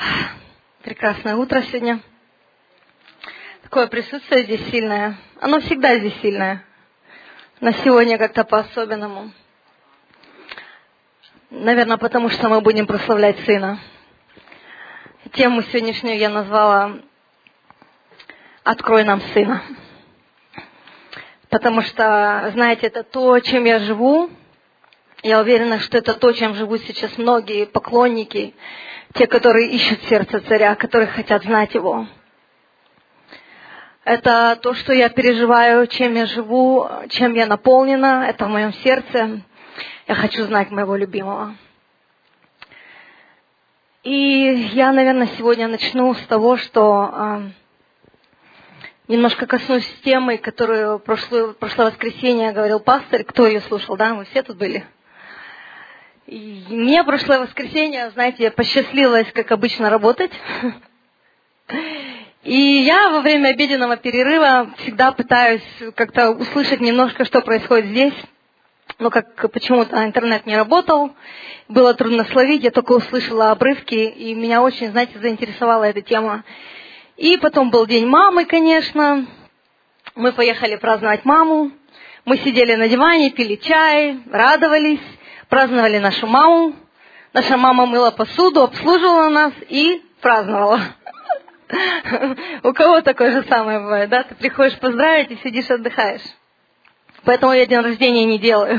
Прекрасное утро сегодня. Такое присутствие здесь сильное. Оно всегда здесь сильное. Но сегодня как-то по-особенному. Наверное, потому что мы будем прославлять Сына. Тему сегодняшнюю я назвала «Открой нам Сына». Потому что, знаете, это то, чем я живу. Я уверена, что это то, чем живут сейчас многие поклонники, те, которые ищут сердце царя, которые хотят знать его. Это то, что я переживаю, чем я живу, чем я наполнена. Это в моем сердце. Я хочу знать моего любимого. И я, наверное, сегодня начну с того, что немножко коснусь темы, которую прошлое воскресенье говорил пастор. Кто ее слушал, да? Вы все тут были? И мне прошлое воскресенье, знаете, посчастливилось, как обычно, работать. И я во время обеденного перерыва всегда пытаюсь как-то услышать немножко, что происходит здесь. Но как почему-то интернет не работал, было трудно словить, я только услышала обрывки, и меня очень, знаете, заинтересовала эта тема. И потом был День мамы, конечно. Мы поехали праздновать маму. Мы сидели на диване, пили чай, радовались, праздновали нашу маму. Наша мама мыла посуду, обслуживала нас и праздновала. У кого такое же самое бывает, да? Ты приходишь поздравить и сидишь отдыхаешь. Поэтому я день рождения не делаю.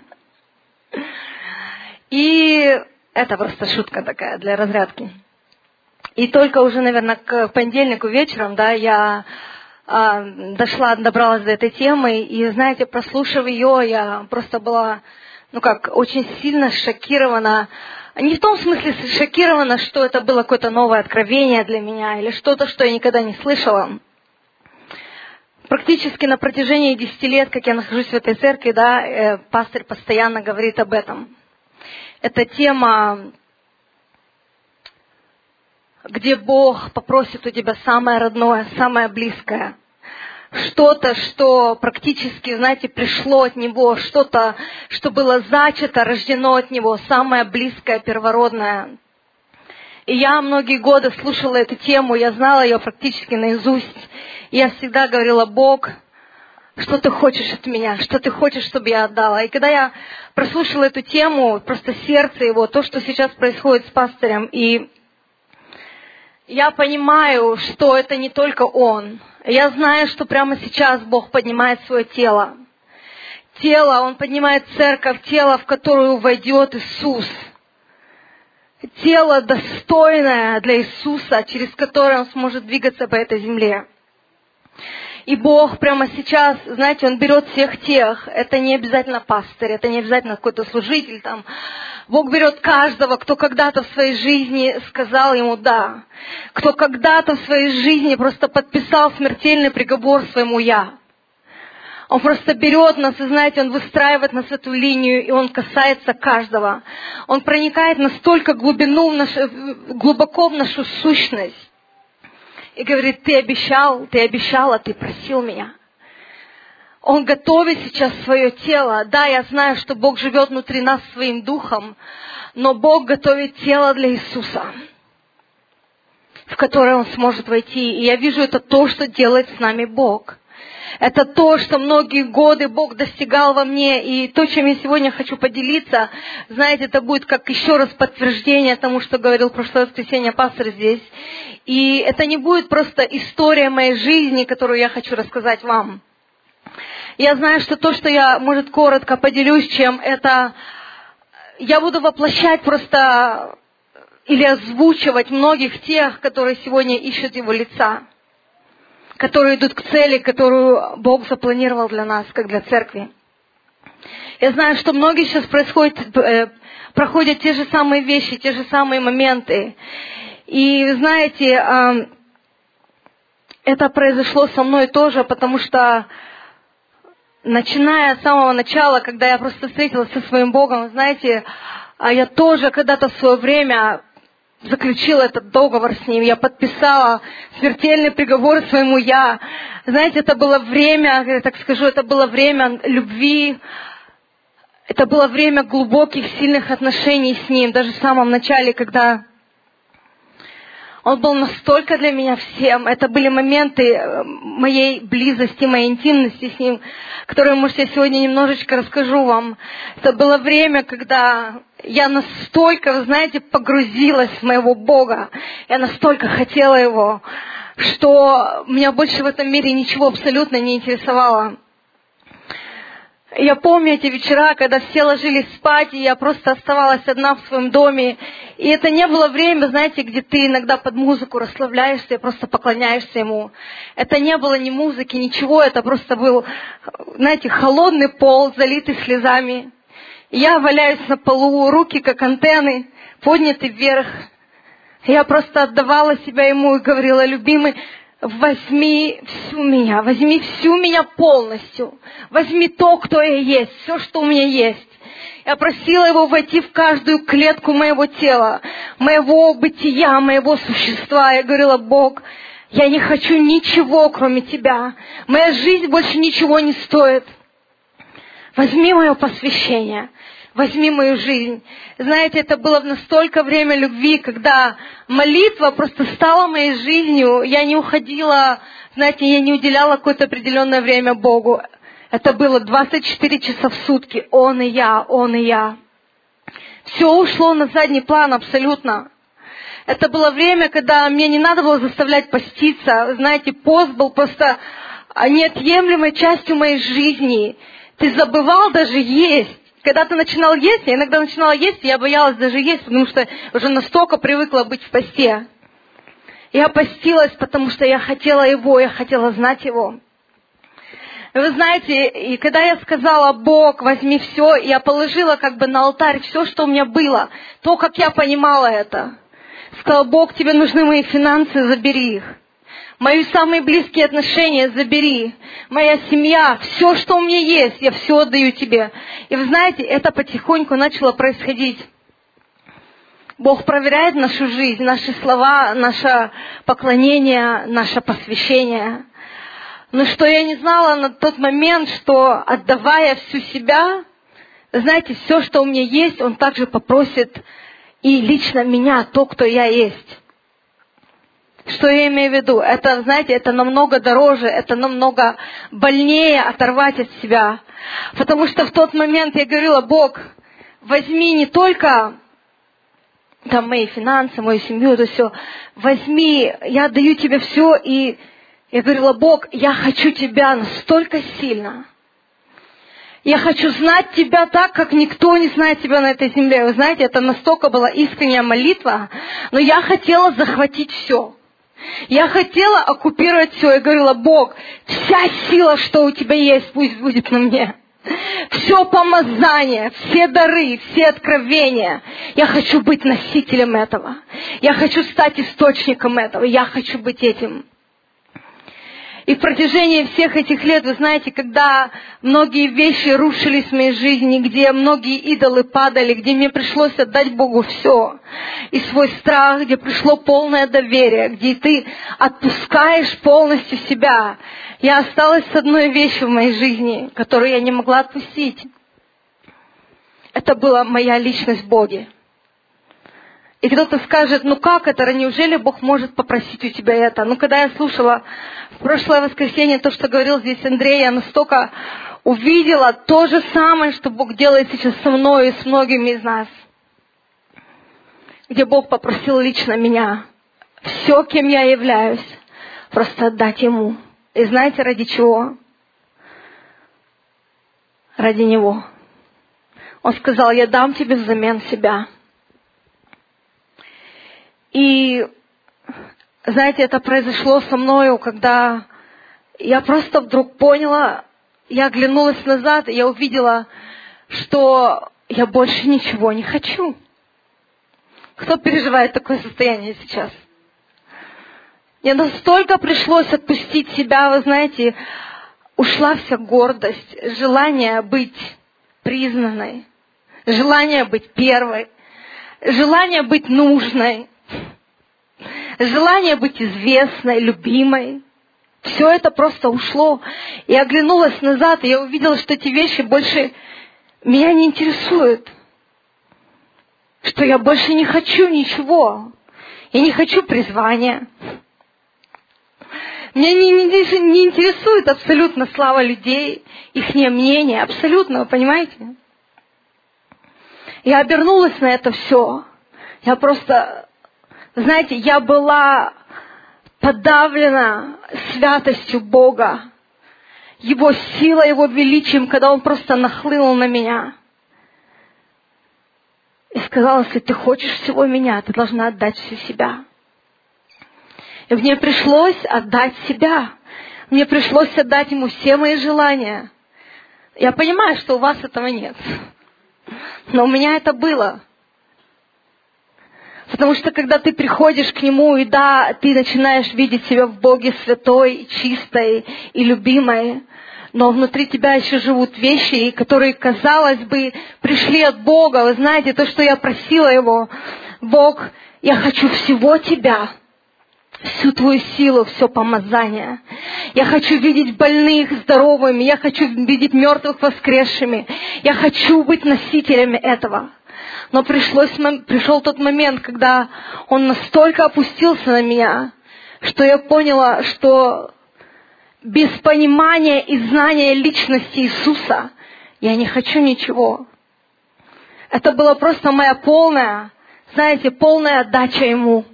И это просто шутка такая для разрядки. И только уже, наверное, к понедельнику вечером, да, я добралась до этой темы. И, знаете, прослушав ее, я просто была, очень сильно шокирована. Не в том смысле шокирована, что это было какое-то новое откровение для меня или что-то, что я никогда не слышала. Практически на протяжении 10 лет, как я нахожусь в этой церкви, да, пастырь постоянно говорит об этом. Это тема, где Бог попросит у тебя самое родное, самое близкое. Что-то, что практически, знаете, пришло от Него, что-то, что было зачато, рождено от Него, самое близкое, первородное. И я многие годы слушала эту тему, я знала ее практически наизусть. И я всегда говорила: Бог, что Ты хочешь от меня, что Ты хочешь, чтобы я отдала. И когда я прослушала эту тему, просто сердце его, то, что сейчас происходит с пастырем, и я понимаю, что это не только он. Я знаю, что прямо сейчас Бог поднимает свое тело. Тело, Он поднимает церковь, тело, в которую войдет Иисус. Тело достойное для Иисуса, через которое Он сможет двигаться по этой земле. И Бог прямо сейчас, знаете, Он берет всех тех, это не обязательно пастырь, это не обязательно какой-то служитель там. Бог берет каждого, кто когда-то в своей жизни сказал Ему «да», кто когда-то в своей жизни просто подписал смертельный приговор своему «я». Он просто берет нас, и знаете, Он выстраивает нас в эту линию, и Он касается каждого. Он проникает настолько глубоко в нашу сущность. И говорит: ты обещала, ты просил меня. Он готовит сейчас свое тело. Да, я знаю, что Бог живет внутри нас своим духом, но Бог готовит тело для Иисуса, в которое Он сможет войти. И я вижу, это то, что делает с нами Бог. Это то, что многие годы Бог достигал во мне. И то, чем я сегодня хочу поделиться, знаете, это будет как еще раз подтверждение тому, что говорил в прошлое воскресенье пастор здесь. И это не будет просто история моей жизни, которую я хочу рассказать вам. Я знаю, что то, что я, может, коротко поделюсь, чем это, я буду воплощать просто или озвучивать многих тех, которые сегодня ищут Его лица, которые идут к цели, которую Бог запланировал для нас, как для церкви. Я знаю, что многие сейчас проходят те же самые вещи, те же самые моменты. И, знаете, это произошло со мной тоже, потому что, начиная с самого начала, когда я просто встретилась со своим Богом, знаете, я тоже когда-то в свое время заключила этот договор с Ним, я подписала смертельный приговор своему «я». Знаете, это было время, я так скажу, это было время любви, это было время глубоких, сильных отношений с Ним. Даже в самом начале, когда Он был настолько для меня всем. Это были моменты моей близости, моей интимности с Ним, которые, может, я сегодня немножечко расскажу вам. Это было время, когда я настолько, вы знаете, погрузилась в моего Бога. Я настолько хотела Его, что меня больше в этом мире ничего абсолютно не интересовало. Я помню эти вечера, когда все ложились спать, и я просто оставалась одна в своем доме. И это не было время, знаете, где ты иногда под музыку расслабляешься и просто поклоняешься Ему. Это не было ни музыки, ничего, это просто был, знаете, холодный пол, залитый слезами. И я валяюсь на полу, руки как антенны, подняты вверх. Я просто отдавала себя Ему и говорила: любимый, возьми всю меня полностью. Возьми то, кто я есть, все, что у меня есть. Я просила Его войти в каждую клетку моего тела, моего бытия, моего существа. Я говорила: Бог, я не хочу ничего, кроме Тебя. Моя жизнь больше ничего не стоит. Возьми мое посвящение. Возьми мою жизнь. Знаете, это было настолько время любви, когда молитва просто стала моей жизнью. Я не уходила, знаете, я не уделяла какое-то определенное время Богу. Это было 24 часа в сутки. Он и я, Он и я. Все ушло на задний план абсолютно. Это было время, когда мне не надо было заставлять поститься. Знаете, пост был просто неотъемлемой частью моей жизни. Ты забывал даже есть. Когда ты начинал есть, я иногда начинала есть, и я боялась даже есть, потому что уже настолько привыкла быть в посте. Я постилась, потому что я хотела Его, я хотела знать Его. И вы знаете, и когда я сказала: Бог, возьми все, я положила как бы на алтарь все, что у меня было, то, как я понимала это. Сказала: Бог, тебе нужны мои финансы, забери их. Мои самые близкие отношения забери. Моя семья, все, что у меня есть, я все отдаю Тебе. И вы знаете, это потихоньку начало происходить. Бог проверяет нашу жизнь, наши слова, наше поклонение, наше посвящение. Но что я не знала на тот момент, что отдавая всю себя, знаете, все, что у меня есть, Он также попросит и лично меня, то, кто я есть. Что я имею в виду? Это, знаете, это намного дороже, это намного больнее оторвать от себя. Потому что в тот момент я говорила: Бог, возьми не только там мои финансы, мою семью, это все. Возьми, я отдаю Тебе все. И я говорила: Бог, я хочу Тебя настолько сильно. Я хочу знать Тебя так, как никто не знает Тебя на этой земле. Вы знаете, это настолько была искренняя молитва, но я хотела захватить все. Я хотела оккупировать все. Я говорила: Бог, вся сила, что у Тебя есть, пусть будет на мне. Все помазание, все дары, все откровения. Я хочу быть носителем этого. Я хочу стать источником этого. Я хочу быть этим. И в протяжении всех этих лет, вы знаете, когда многие вещи рушились в моей жизни, где многие идолы падали, где мне пришлось отдать Богу все, и свой страх, где пришло полное доверие, где ты отпускаешь полностью себя, я осталась с одной вещью в моей жизни, которую я не могла отпустить. Это была моя личность в Боге. И кто-то скажет: ну как это, неужели Бог может попросить у тебя это? Ну когда я слушала в прошлое воскресенье то, что говорил здесь Андрей, я настолько увидела то же самое, что Бог делает сейчас со мной и с многими из нас. Где Бог попросил лично меня, все, кем я являюсь, просто отдать Ему. И знаете, ради чего? Ради Него. Он сказал: я дам тебе взамен себя. И, знаете, это произошло со мною, когда я просто вдруг поняла, я оглянулась назад, и я увидела, что я больше ничего не хочу. Кто переживает такое состояние сейчас? Мне настолько пришлось отпустить себя, вы знаете, ушла вся гордость, желание быть признанной, желание быть первой, желание быть нужной, желание быть известной, любимой. Все это просто ушло. И оглянулась назад, и я увидела, что эти вещи больше меня не интересуют. Что я больше не хочу ничего. Я не хочу призвания. Меня не интересует абсолютно слава людей, их мнение, абсолютно, вы понимаете? Я обернулась на это все. Я просто, знаете, я была подавлена святостью Бога, Его силой, Его величием, когда Он просто нахлынул на меня. И сказал: если ты хочешь всего меня, ты должна отдать всю себя. И мне пришлось отдать себя. Мне пришлось отдать Ему все мои желания. Я понимаю, что у вас этого нет. Но у меня это было. Потому что когда ты приходишь к Нему, и да, ты начинаешь видеть себя в Боге святой, чистой и любимой, но внутри тебя еще живут вещи, которые, казалось бы, пришли от Бога. Вы знаете, то, что я просила Его: Бог, я хочу всего Тебя, всю Твою силу, все помазание. Я хочу видеть больных здоровыми, я хочу видеть мертвых воскресшими. Я хочу быть носителями этого. Но пришел тот момент, когда Он настолько опустился на меня, что я поняла, что без понимания и знания личности Иисуса я не хочу ничего. Это была просто моя полная отдача Ему.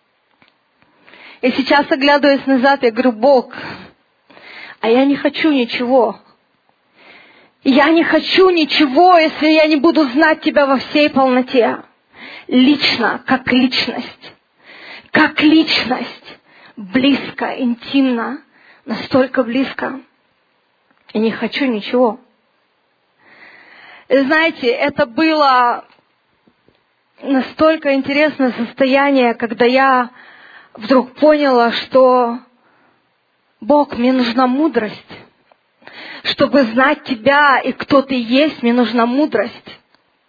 И сейчас, оглядываясь назад, я говорю: Бог, а я не хочу ничего. Я не хочу ничего, если я не буду знать Тебя во всей полноте. Лично, как личность. Как личность. Близко, интимно. Настолько близко. И не хочу ничего. И знаете, это было настолько интересное состояние, когда я вдруг поняла, что Бог, мне нужна мудрость. Чтобы знать Тебя и кто Ты есть, мне нужна мудрость.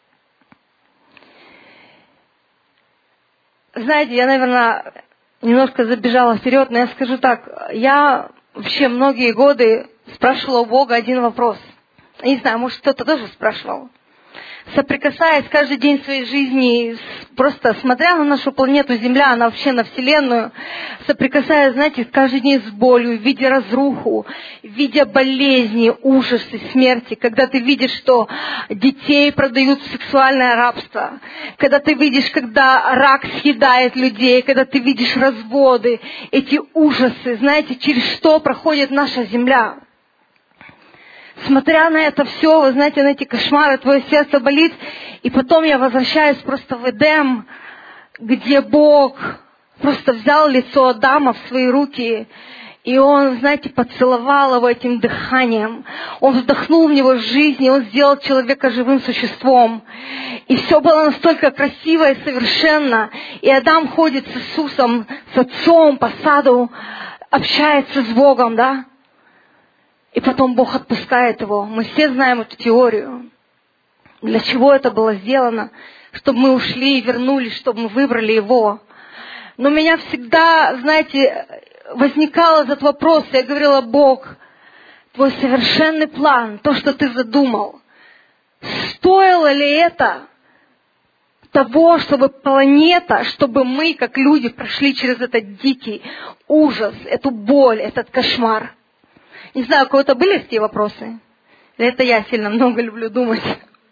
Знаете, я, наверное, немножко забежала вперед, но я скажу так. Я вообще многие годы спрашивала у Бога один вопрос. Я не знаю, может, кто-то тоже спрашивал. Соприкасаясь каждый день своей жизни, просто смотря на нашу планету Земля, она вообще на Вселенную, соприкасаясь, знаете, каждый день с болью, видя разруху, видя болезни, ужасы, смерти, когда ты видишь, что детей продают в сексуальное рабство, когда ты видишь, когда рак съедает людей, когда ты видишь разводы, эти ужасы, знаете, через что проходит наша Земля. Смотря на это все, вы знаете, на эти кошмары, твое сердце болит. И потом я возвращаюсь просто в Эдем, где Бог просто взял лицо Адама в свои руки. И Он, знаете, поцеловал его этим дыханием. Он вдохнул в него жизнь, и Он сделал человека живым существом. И все было настолько красиво и совершенно. И Адам ходит с Иисусом, с Отцом по саду, общается с Богом, да? И потом Бог отпускает его. Мы все знаем эту теорию. Для чего это было сделано? Чтобы мы ушли и вернулись, чтобы мы выбрали его. Но у меня всегда, знаете, возникал этот вопрос. Я говорила: Бог, Твой совершенный план, то, что Ты задумал, стоило ли это того, чтобы планета, чтобы мы, как люди, прошли через этот дикий ужас, эту боль, этот кошмар? Не знаю, у кого-то были такие вопросы? Или это я сильно много люблю думать?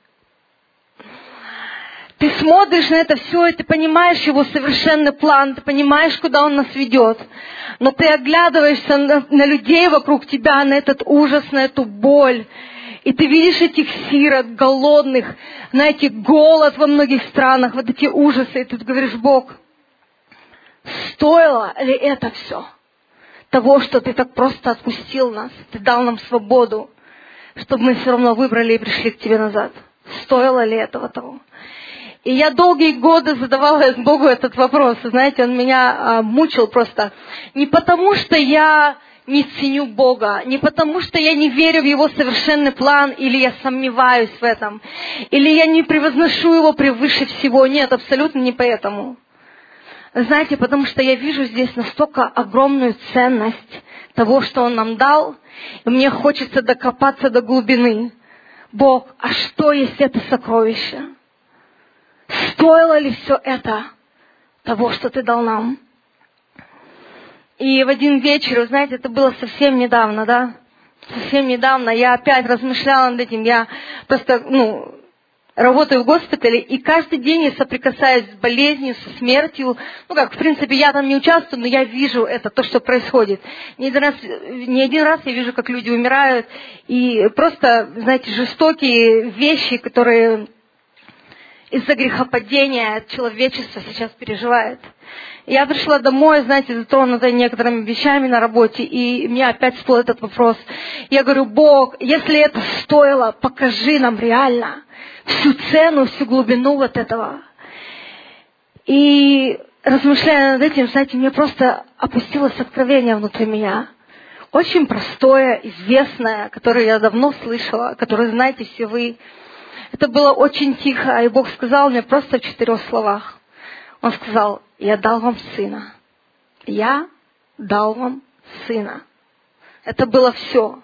Ты смотришь на это все, и ты понимаешь Его совершенный план, ты понимаешь, куда Он нас ведет. Но ты оглядываешься на людей вокруг тебя, на этот ужас, на эту боль. И ты видишь этих сирот, голодных, знаете, голод во многих странах, вот эти ужасы. И ты говоришь: Бог, стоило ли это все? Того, что Ты так просто отпустил нас, Ты дал нам свободу, чтобы мы все равно выбрали и пришли к Тебе назад. Стоило ли этого того? И я долгие годы задавала Богу этот вопрос. Знаете, Он меня мучил просто. Не потому, что я не ценю Бога, не потому, что я не верю в Его совершенный план, или я сомневаюсь в этом, или я не превозношу Его превыше всего. Нет, абсолютно не поэтому. Знаете, потому что я вижу здесь настолько огромную ценность того, что Он нам дал, и мне хочется докопаться до глубины. Бог, а что есть это сокровище? Стоило ли все это того, что Ты дал нам. И в один вечер, вы знаете, это было совсем недавно, да? Совсем недавно я опять размышляла над этим. Я просто, работаю в госпитале, и каждый день я соприкасаюсь с болезнью, со смертью. В принципе, я там не участвую, но я вижу это, то, что происходит. Не один раз я вижу, как люди умирают, и просто, знаете, жестокие вещи, которые из-за грехопадения человечество сейчас переживает. Я пришла домой, знаете, затронутая некоторыми вещами на работе, и мне опять всплыл этот вопрос. Я говорю: Бог, если это стоило, покажи нам реально всю цену, всю глубину вот этого. И размышляя над этим, знаете, мне просто опустилось откровение внутри меня. Очень простое, известное, которое я давно слышала, которое знаете все вы. Это было очень тихо, и Бог сказал мне просто в 4 словах. Он сказал: я дал вам сына. Я дал вам сына. Это было все.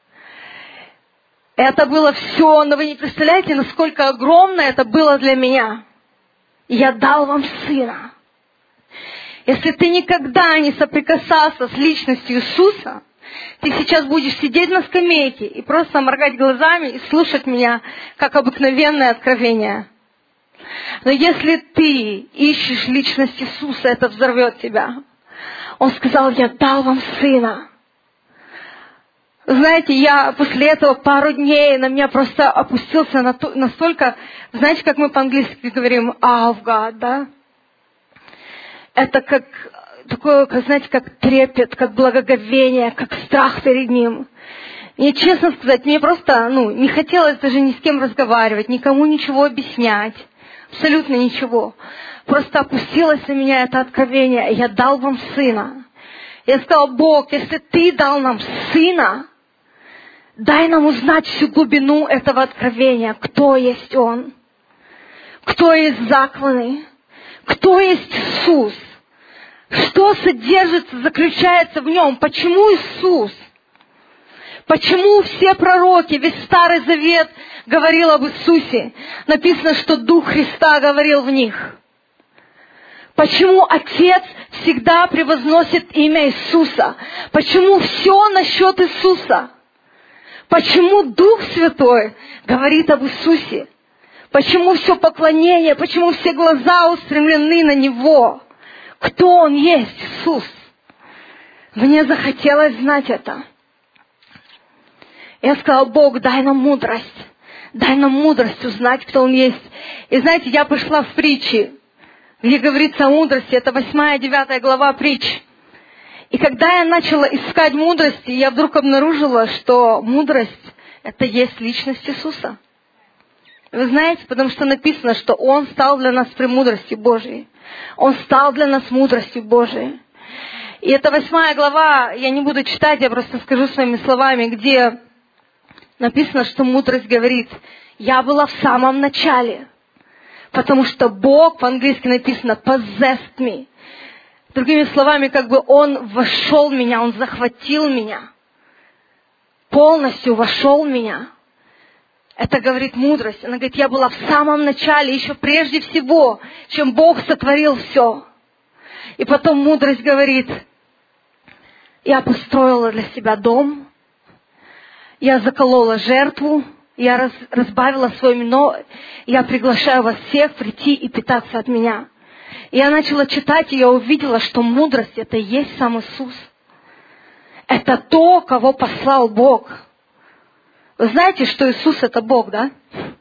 Это было все, но вы не представляете, насколько огромно это было для меня. Я дал вам сына. Если ты никогда не соприкасался с личностью Иисуса, ты сейчас будешь сидеть на скамейке и просто моргать глазами и слушать меня, как обыкновенное откровение. Но если ты ищешь личность Иисуса, это взорвет тебя. Он сказал: я дал вам сына. Знаете, я после этого пару дней на меня просто опустился настолько, знаете, как мы по-английски говорим, of God, да? Это как такое, знаете, как трепет, как благоговение, как страх перед Ним. И честно сказать, мне просто, не хотелось даже ни с кем разговаривать, никому ничего объяснять. Абсолютно ничего. Просто опустилось на меня это откровение. Я дал вам сына. Я сказала: Бог, если Ты дал нам сына, дай нам узнать всю глубину этого откровения. Кто есть Он? Кто есть закланный? Кто есть Иисус? Что содержится, заключается в Нем? Почему Иисус? Почему все пророки, весь Старый Завет говорил об Иисусе? Написано, что Дух Христа говорил в них. Почему Отец всегда превозносит имя Иисуса? Почему все насчет Иисуса? Почему Дух Святой говорит об Иисусе? Почему все поклонение, почему все глаза устремлены на Него? Кто Он есть, Иисус? Мне захотелось знать это. Я сказала: Бог, дай нам мудрость. Дай нам мудрость узнать, кто Он есть. И знаете, я пришла в притчи, где говорится о мудрости. Это 8-9 глава притч. И когда я начала искать мудрости, я вдруг обнаружила, что мудрость — это есть личность Иисуса. Вы знаете, потому что написано, что Он стал для нас премудростью Божией. Он стал для нас мудростью Божией. И это 8 глава, я не буду читать, я просто скажу своими словами, где написано, что мудрость говорит: я была в самом начале, потому что Бог, по-английски написано, possessed me. Другими словами, Он вошел в меня, Он захватил меня, полностью вошел в меня. Это говорит мудрость. Она говорит: я была в самом начале, еще прежде всего, чем Бог сотворил все. И потом мудрость говорит: я построила для себя дом, я заколола жертву, я разбавила свое вино, я приглашаю вас всех прийти и питаться от меня. И я начала читать, и я увидела, что мудрость — это и есть сам Иисус. Это то, кого послал Бог. Вы знаете, что Иисус — это Бог, да?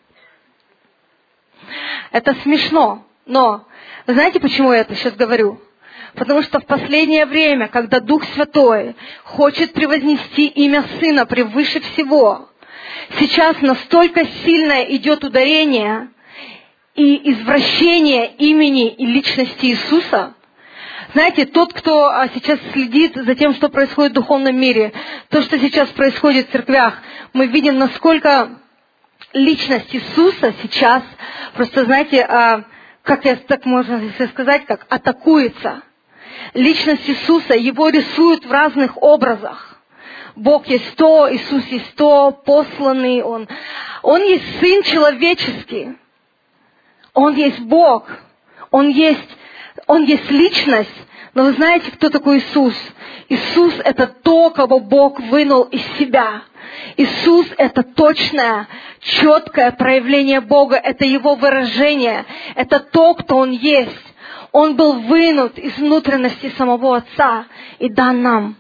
Это смешно, но вы знаете, почему я это сейчас говорю? Потому что в последнее время, когда Дух Святой хочет превознести имя Сына превыше всего, сейчас настолько сильное идет ударение и извращение имени и личности Иисуса. Знаете, тот, кто сейчас следит за тем, что происходит в духовном мире, то, что сейчас происходит в церквях, мы видим, насколько личность Иисуса сейчас, просто знаете, так можно сказать, как атакуется. Личность Иисуса, Его рисуют в разных образах. Бог есть то, Иисус есть то, посланный Он. Он есть Сын человеческий. Он есть Бог. Он есть Он есть личность, но вы знаете, кто такой Иисус? Иисус — это то, кого Бог вынул из себя. Иисус — это точное, четкое проявление Бога, это Его выражение, это то, кто Он есть. Он был вынут из внутренности самого Отца и дан нам.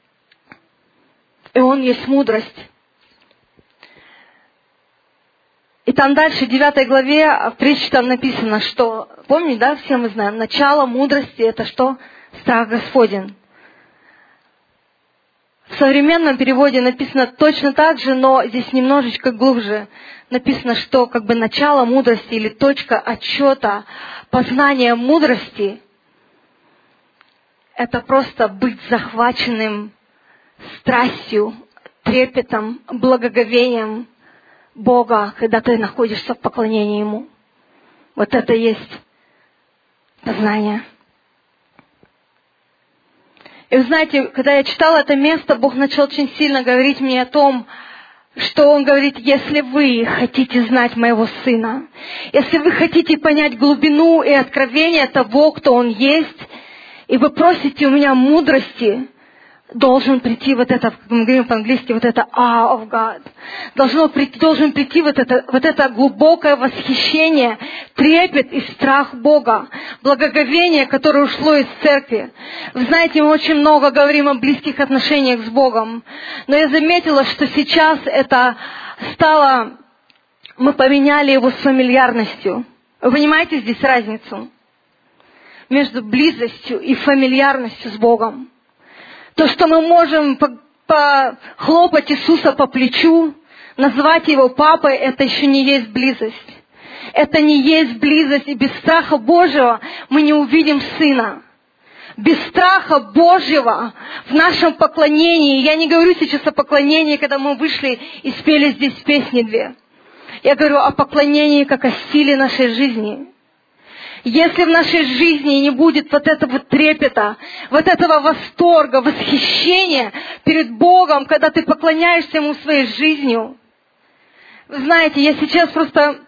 И Он есть мудрость. И там дальше, в 9 главе, в притче там написано, что, помните, да, все мы знаем, начало мудрости — это что? Страх Господень. В современном переводе написано точно так же, но здесь немножечко глубже. Написано, что как бы начало мудрости или точка отсчета, познания мудрости — это просто быть захваченным страстью, трепетом, благоговением Бога, когда ты находишься в поклонении Ему. Вот это и есть познание. И вы знаете, когда я читала это место, Бог начал очень сильно говорить мне о том, что Он говорит: если вы хотите знать Моего Сына, если вы хотите понять глубину и откровение того, кто Он есть, и вы просите у Меня мудрости, должен прийти вот это, как мы говорим по-английски, вот это awe of God. Должен прийти вот это глубокое восхищение, трепет и страх Бога, благоговение, которое ушло из церкви. Вы знаете, мы очень много говорим о близких отношениях с Богом, но я заметила, что сейчас это стало, мы поменяли его с фамильярностью. Вы понимаете здесь разницу между близостью и фамильярностью с Богом? То, что мы можем похлопать Иисуса по плечу, назвать Его папой, это еще не есть близость. Это не есть близость, и без страха Божьего мы не увидим Сына. Без страха Божьего в нашем поклонении, я не говорю сейчас о поклонении, когда мы вышли и спели здесь песни 2. Я говорю о поклонении как о стиле нашей жизни. Если в нашей жизни не будет вот этого трепета, вот этого восторга, восхищения перед Богом, когда ты поклоняешься Ему своей жизнью. Вы знаете, я сейчас просто,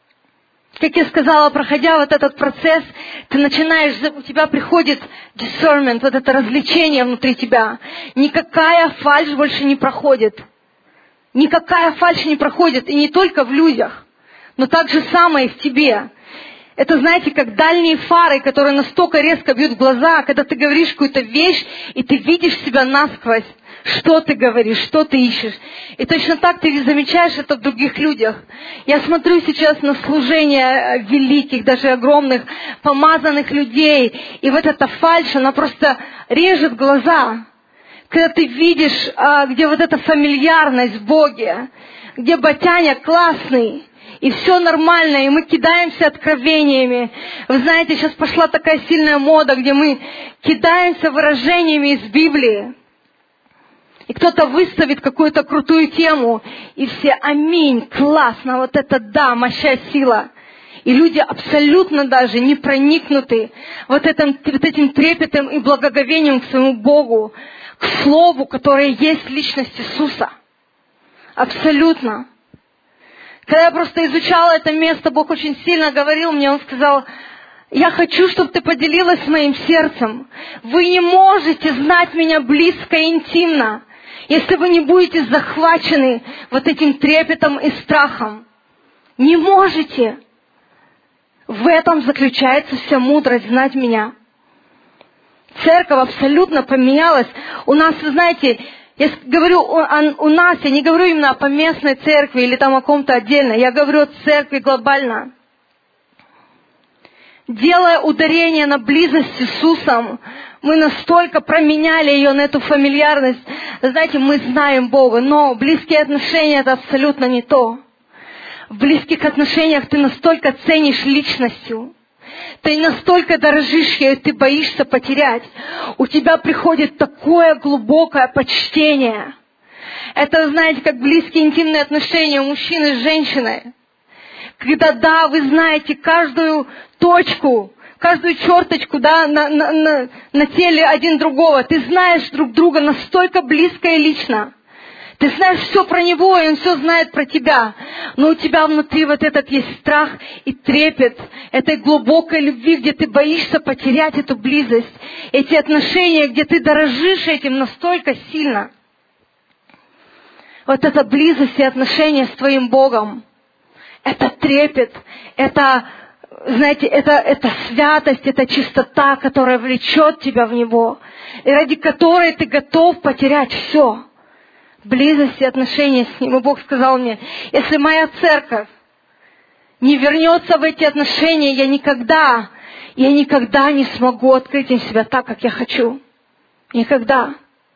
как я сказала, проходя вот этот процесс, ты начинаешь, у тебя приходит discernment, вот это развлечение внутри тебя. Никакая фальшь больше не проходит. Никакая фальшь не проходит, и не только в людях, но так же самое и в тебе. Это, знаете, как дальние фары, которые настолько резко бьют в глаза, когда ты говоришь какую-то вещь, и ты видишь себя насквозь, что ты говоришь, что ты ищешь. И точно так ты замечаешь это в других людях. Я смотрю сейчас на служение великих, даже огромных, помазанных людей, и вот эта фальшь, она просто режет глаза. Когда ты видишь, где вот эта фамильярность в Боге, где батяня классный, и все нормально, и мы кидаемся откровениями. Вы знаете, сейчас пошла такая сильная мода, где мы кидаемся выражениями из Библии. И кто-то выставит какую-то крутую тему, и все: аминь, классно, вот это да, мощная сила. И люди абсолютно даже не проникнуты вот этим трепетом и благоговением к своему Богу, к Слову, которое есть личность Иисуса. Абсолютно. Когда я просто изучала это место, Бог очень сильно говорил мне, Он сказал: я хочу, чтобы ты поделилась моим сердцем. Вы не можете знать Меня близко и интимно, если вы не будете захвачены вот этим трепетом и страхом. Не можете. В этом заключается вся мудрость, знать Меня. Церковь абсолютно поменялась. У нас, вы знаете, я говорю у нас, я не говорю именно о поместной церкви или там о ком-то отдельно. Я говорю о церкви глобально. Делая ударение на близость с Иисусом, мы настолько променяли ее на эту фамильярность. Знаете, мы знаем Бога, но близкие отношения — это абсолютно не то. В близких отношениях ты настолько ценишь личностью. Ты настолько дорожишь ею, ты боишься потерять. У тебя приходит такое глубокое почтение. Это, знаете, как близкие интимные отношения у мужчины с женщиной. Когда, да, вы знаете каждую точку, каждую черточку, да, на теле один другого. Ты знаешь друг друга настолько близко и лично. Ты знаешь все про Него, и Он все знает про тебя. Но у тебя внутри вот этот есть страх и трепет этой глубокой любви, где ты боишься потерять эту близость, эти отношения, где ты дорожишь этим настолько сильно. Вот эта близость и отношения с твоим Богом, это трепет, это, знаете, это святость, это чистота, которая влечет тебя в Него, и ради которой ты готов потерять все. Близость и отношения с Ним. И Бог сказал мне, если моя церковь не вернется в эти отношения, я никогда не смогу открыть им себя так, как я хочу. Никогда.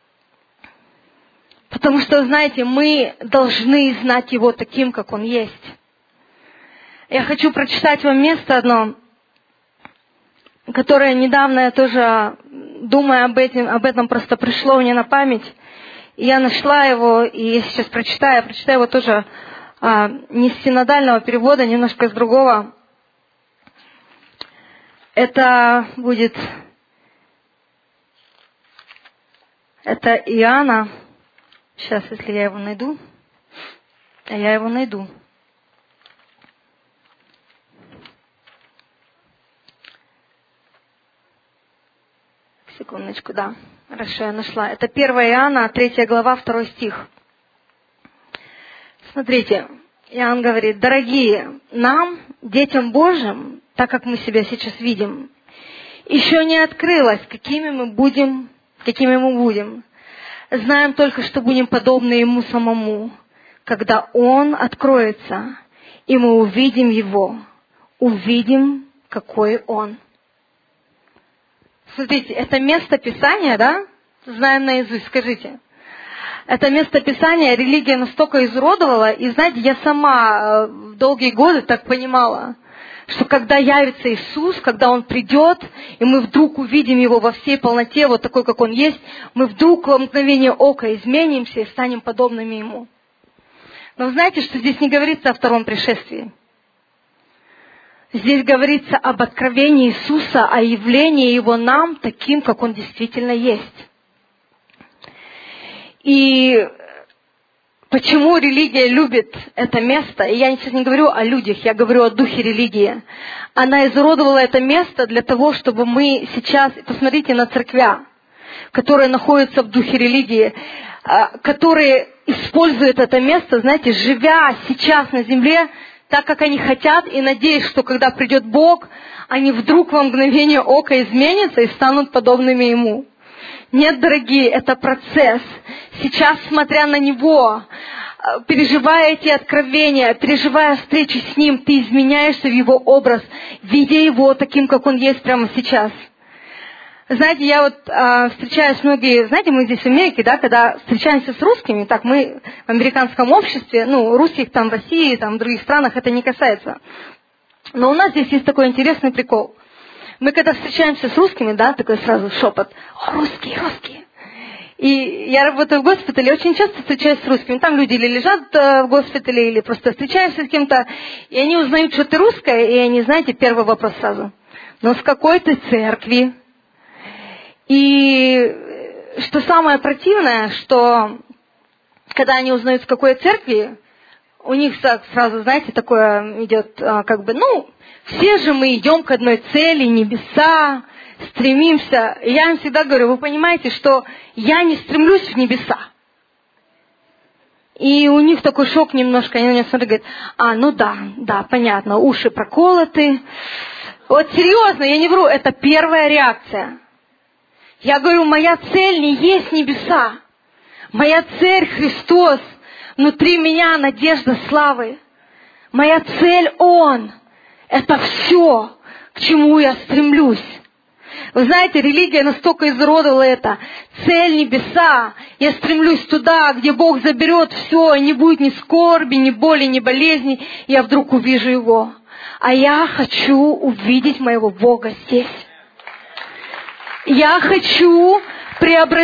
Потому что, знаете, мы должны знать Его таким, как Он есть. Я хочу прочитать вам место одно, которое недавно я тоже, думая об этом просто пришло мне на память. И я нашла его, и я сейчас прочитаю его тоже не с синодального перевода, немножко с другого. Это Иоанна. Сейчас, если я его найду. Я его найду. Секундочку, да. Хорошо, я нашла. Это 1 Иоанна, 3 глава, 2 стих. Смотрите, Иоанн говорит: дорогие, нам, детям Божьим, так как мы себя сейчас видим, еще не открылось, какими мы будем. Знаем только, что будем подобны Ему самому, когда Он откроется, и мы увидим Его, увидим, какой Он. Смотрите, это место Писания, да? Знаем наизусть, скажите. Это место Писания религия настолько изуродовала, и знаете, я сама в долгие годы так понимала, что когда явится Иисус, когда Он придет, и мы вдруг увидим Его во всей полноте, вот такой, как Он есть, мы вдруг в мгновение ока изменимся и станем подобными Ему. Но знаете, что здесь не говорится о втором пришествии? Здесь говорится об откровении Иисуса, о явлении Его нам таким, как Он действительно есть. И почему религия любит это место? И я сейчас не говорю о людях, я говорю о духе религии. Она изуродовала это место для того, чтобы мы сейчас... Посмотрите на церквя, которые находятся в духе религии, которые используют это место, знаете, живя сейчас на земле, так, как они хотят, и надеясь, что когда придет Бог, они вдруг во мгновение ока изменятся и станут подобными Ему. Нет, дорогие, это процесс. Сейчас, смотря на Него, переживая эти откровения, переживая встречи с Ним, ты изменяешься в Его образ, видя Его таким, как Он есть прямо сейчас. Знаете, я вот встречаюсь с многими, знаете, мы здесь в Америке, да, когда встречаемся с русскими, так мы в американском обществе, русских там в России, там в других странах это не касается. Но у нас здесь есть такой интересный прикол. Мы когда встречаемся с русскими, да, такой сразу шепот: «О, русские, русские». И я работаю в госпитале, очень часто встречаюсь с русскими. Там люди или лежат в госпитале, или просто встречаешься с кем-то, и они узнают, что ты русская, и они, знаете, первый вопрос сразу: «Но с какой ты церкви?» И что самое противное, что когда они узнают, с какой церкви, у них сразу, знаете, такое идет, все же мы идем к одной цели, небеса, стремимся. И я им всегда говорю: вы понимаете, что я не стремлюсь в небеса. И у них такой шок немножко, они на меня смотрят, говорят: да, понятно, уши проколоты. Вот серьезно, я не вру, это первая реакция. Я говорю: моя цель не есть небеса. Моя цель Христос. Внутри меня надежда славы. Моя цель Он. Это все, к чему я стремлюсь. Вы знаете, религия настолько изуродовала это. Цель небеса. Я стремлюсь туда, где Бог заберет все, и не будет ни скорби, ни боли, ни болезней. Я вдруг увижу Его. А я хочу увидеть моего Бога здесь. Я хочу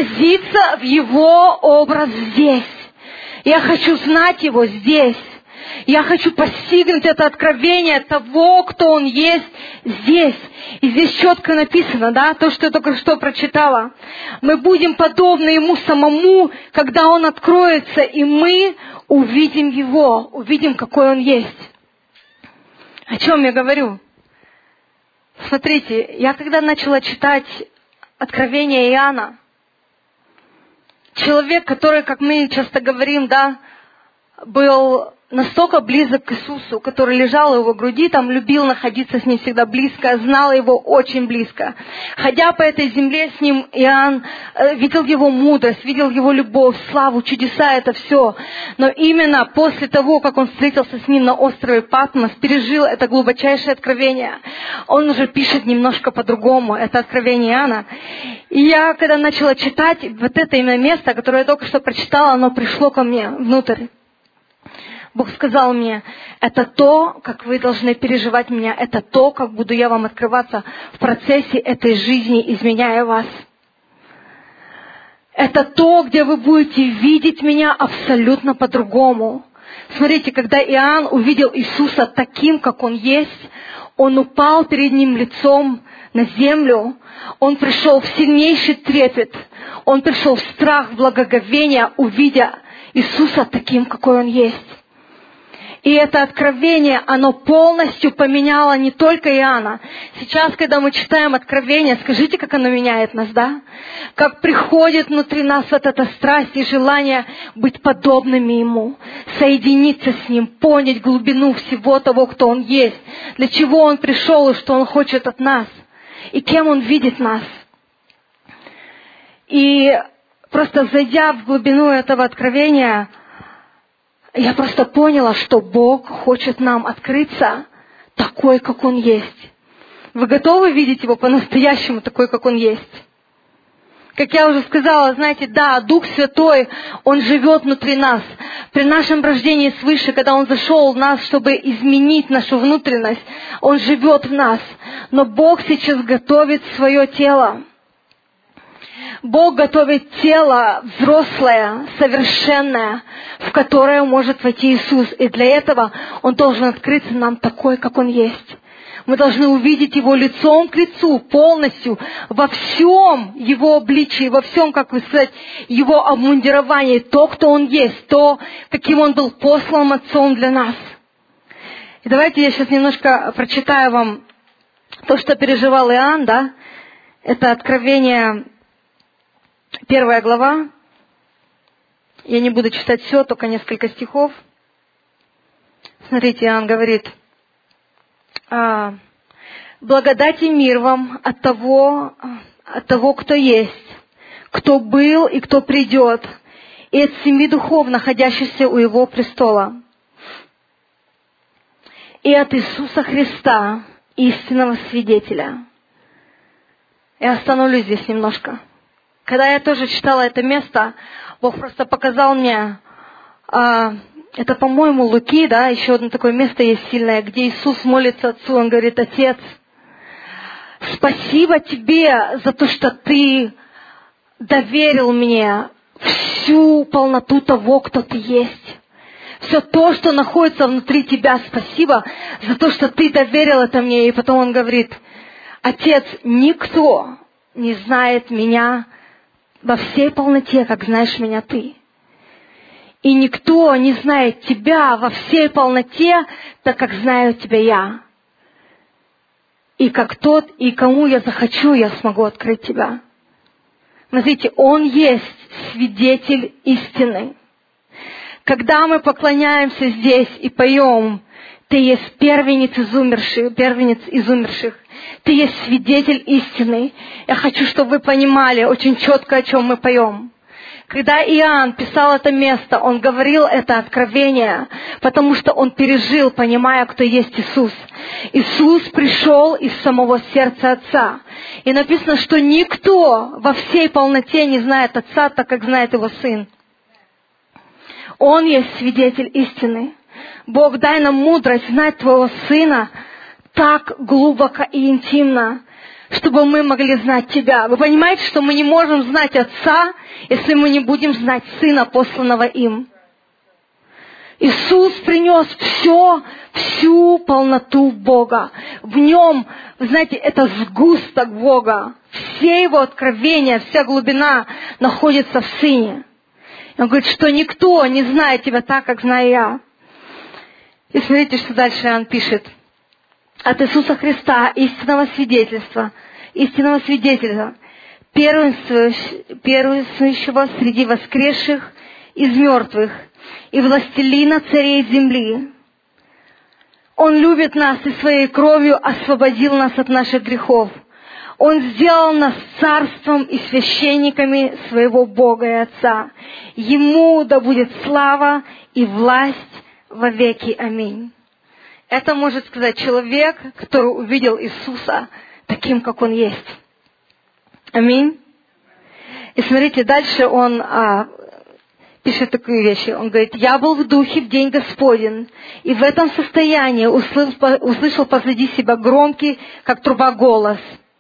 преобразиться в Его образ здесь. Я хочу знать Его здесь. Я хочу постигнуть это откровение того, кто Он есть здесь. И здесь четко написано, да, то, что я только что прочитала. Мы будем подобны Ему самому, когда Он откроется, и мы увидим Его, увидим, какой Он есть. О чем я говорю? Смотрите, я когда начала читать Откровение Иоанна, человек, который, как мы часто говорим, да, был настолько близок к Иисусу, который лежал у Его груди, там любил находиться с Ним всегда близко, знал Его очень близко. Ходя по этой земле с Ним, Иоанн видел Его мудрость, видел Его любовь, славу, чудеса, это все. Но именно после того, как он встретился с Ним на острове Патмос, пережил это глубочайшее откровение, он уже пишет немножко по-другому, это откровение Иоанна. И я, когда начала читать, вот это именно место, которое я только что прочитала, оно пришло ко мне внутрь. Бог сказал мне, это то, как вы должны переживать меня, это то, как буду я вам открываться в процессе этой жизни, изменяя вас. Это то, где вы будете видеть меня абсолютно по-другому. Смотрите, когда Иоанн увидел Иисуса таким, как Он есть, он упал перед Ним лицом на землю, он пришел в сильнейший трепет, он пришел в страх, в благоговение, увидя Иисуса таким, какой Он есть. И это откровение, оно полностью поменяло не только Иоанна. Сейчас, когда мы читаем откровение, скажите, как оно меняет нас, да? Как приходит внутри нас вот эта страсть и желание быть подобными Ему, соединиться с Ним, понять глубину всего того, кто Он есть, для чего Он пришел и что Он хочет от нас, и кем Он видит нас. И просто зайдя в глубину этого откровения, я просто поняла, что Бог хочет нам открыться такой, как Он есть. Вы готовы видеть Его по-настоящему такой, как Он есть? Как я уже сказала, знаете, да, Дух Святой, Он живет внутри нас. При нашем рождении свыше, когда Он зашел в нас, чтобы изменить нашу внутренность, Он живет в нас. Но Бог сейчас готовит свое тело. Бог готовит тело взрослое, совершенное, в которое может войти Иисус. И для этого Он должен открыться нам такой, как Он есть. Мы должны увидеть Его лицом к лицу, полностью, во всем Его обличии, во всем, как вы сказать, Его обмундировании, то, кто Он есть, то, каким Он был послан Отцом для нас. И давайте я сейчас немножко прочитаю вам то, что переживал Иоанн, да? Это Откровение, 1 глава. Я не буду читать все, только несколько стихов. Смотрите, Иоанн говорит: «Благодать и мир вам от того, кто есть, кто был и кто придет, и от семи духов, находящихся у Его престола, и от Иисуса Христа, истинного свидетеля». Я остановлюсь здесь немножко. Когда я тоже читала это место, Бог просто показал мне, это, по-моему, Луки, да, еще одно такое место есть сильное, где Иисус молится Отцу, Он говорит: «Отец, спасибо Тебе за то, что Ты доверил мне всю полноту того, кто Ты есть. Все то, что находится внутри Тебя, спасибо за то, что Ты доверил это мне». И потом Он говорит: «Отец, никто не знает меня во всей полноте, как знаешь меня Ты. И никто не знает Тебя во всей полноте, так как знаю Тебя я. И как тот, и кому я захочу, я смогу открыть Тебя». Смотрите, Он есть свидетель истины. Когда мы поклоняемся здесь и поем: «Ты есть первенец из умерших, Ты есть свидетель истины», я хочу, чтобы вы понимали очень четко, о чем мы поем. Когда Иоанн писал это место, он говорил это откровение, потому что он пережил, понимая, кто есть Иисус. Иисус пришел из самого сердца Отца. И написано, что никто во всей полноте не знает Отца, так как знает Его Сын. Он есть свидетель истины. Бог, дай нам мудрость знать Твоего Сына так глубоко и интимно, чтобы мы могли знать Тебя. Вы понимаете, что мы не можем знать Отца, если мы не будем знать Сына, посланного им. Иисус принес всю полноту Бога. В Нем, вы знаете, это сгусток Бога. Все Его откровения, вся глубина находится в Сыне. Он говорит, что никто не знает тебя так, как знаю я. И смотрите, что дальше он пишет. От Иисуса Христа, истинного свидетельства, первенствующего среди воскресших из мертвых и властелина царей земли. Он любит нас и своей кровью освободил нас от наших грехов. Он сделал нас царством и священниками своего Бога и Отца. Ему да будет слава и власть во веки. Аминь. Это может сказать человек, который увидел Иисуса таким, как Он есть. Аминь. И смотрите, дальше он пишет такую вещь. Он говорит, я был в духе в день Господень, и в этом состоянии услышал позади себя громкий, как труба, голос.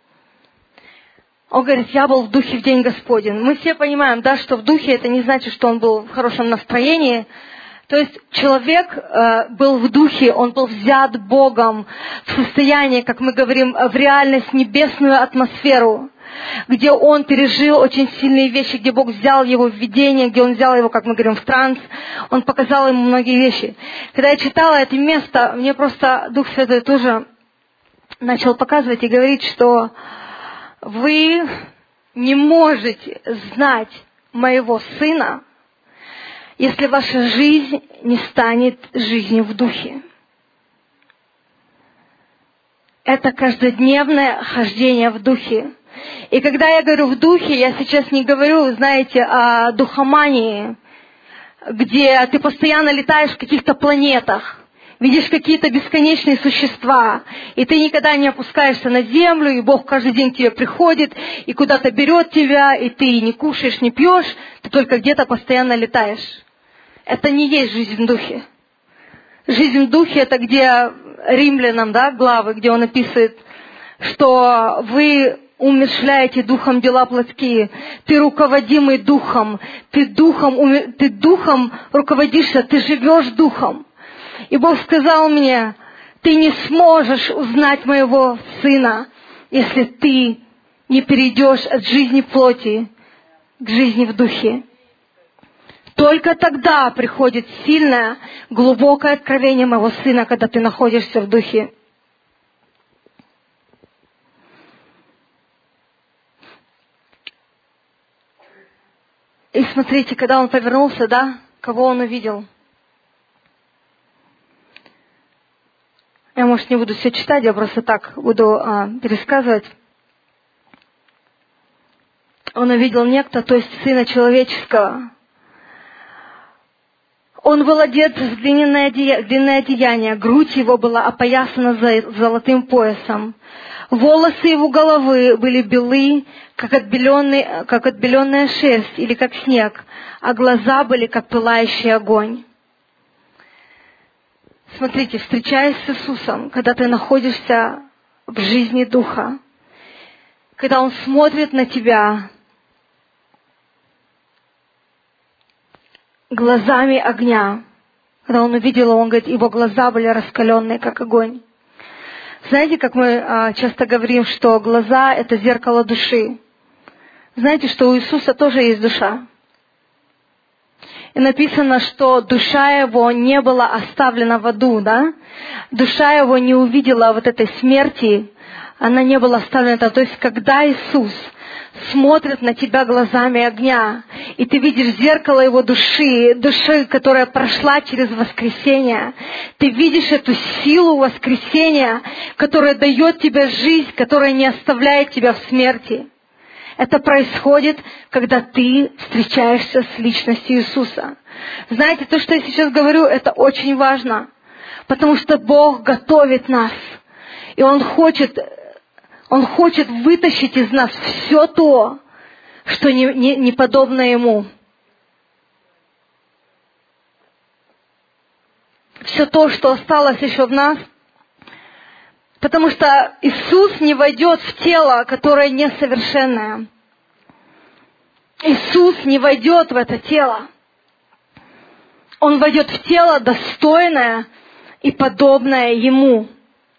Он говорит, я был в духе в день Господень. Мы все понимаем, да, что в духе это не значит, что он был в хорошем настроении. То есть человек был в духе, он был взят Богом в состояние, как мы говорим, в реальность, небесную атмосферу, где он пережил очень сильные вещи, где Бог взял его в видение, где он взял его, как мы говорим, в транс, он показал ему многие вещи. Когда я читала это место, мне просто Дух Святой тоже начал показывать и говорить, что вы не можете знать моего Сына, если ваша жизнь не станет жизнью в духе. Это каждодневное хождение в духе. И когда я говорю в духе, я сейчас не говорю, знаете, о духомании, где ты постоянно летаешь в каких-то планетах, видишь какие-то бесконечные существа, и ты никогда не опускаешься на землю, и Бог каждый день к тебе приходит, и куда-то берет тебя, и ты не кушаешь, не пьешь, ты только где-то постоянно летаешь. Это не есть жизнь в духе. Жизнь в духе — это где римлянам, да, главы, где он описывает, что вы умерщвляете духом дела плотские, ты руководимый духом, ты духом руководишься, ты живешь духом. И Бог сказал мне, ты не сможешь узнать моего Сына, если ты не перейдешь от жизни плоти к жизни в духе. Только тогда приходит сильное, глубокое откровение моего Сына, когда ты находишься в духе. И смотрите, когда он повернулся, да, кого он увидел? Я, может, не буду все читать, я просто так буду пересказывать. Он увидел некто, то есть Сына Человеческого. Он был одет в длинное одеяние, грудь его была опоясана золотым поясом. Волосы его головы были белы, как отбеленная шерсть или как снег, а глаза были как пылающий огонь. Смотрите, встречаясь с Иисусом, когда ты находишься в жизни Духа, когда Он смотрит на тебя глазами огня, когда Он увидел его, он говорит, его глаза были раскаленные, как огонь. Знаете, как мы часто говорим, что глаза — это зеркало души. Знаете, что у Иисуса тоже есть душа. И написано, что душа его не была оставлена в аду, да? Душа его не увидела вот этой смерти, она не была оставлена там. То есть, когда Иисус смотрит на тебя глазами огня, и ты видишь зеркало его души, которая прошла через воскресение, ты видишь эту силу воскресения, которая дает тебе жизнь, которая не оставляет тебя в смерти. Это происходит, когда ты встречаешься с личностью Иисуса. Знаете, то, что я сейчас говорю, это очень важно, потому что Бог готовит нас, и Он хочет вытащить из нас все то, что не подобно Ему. Все то, что осталось еще в нас. Потому что Иисус не войдет в тело, которое несовершенное. Иисус не войдет в это тело. Он войдет в тело достойное и подобное ему.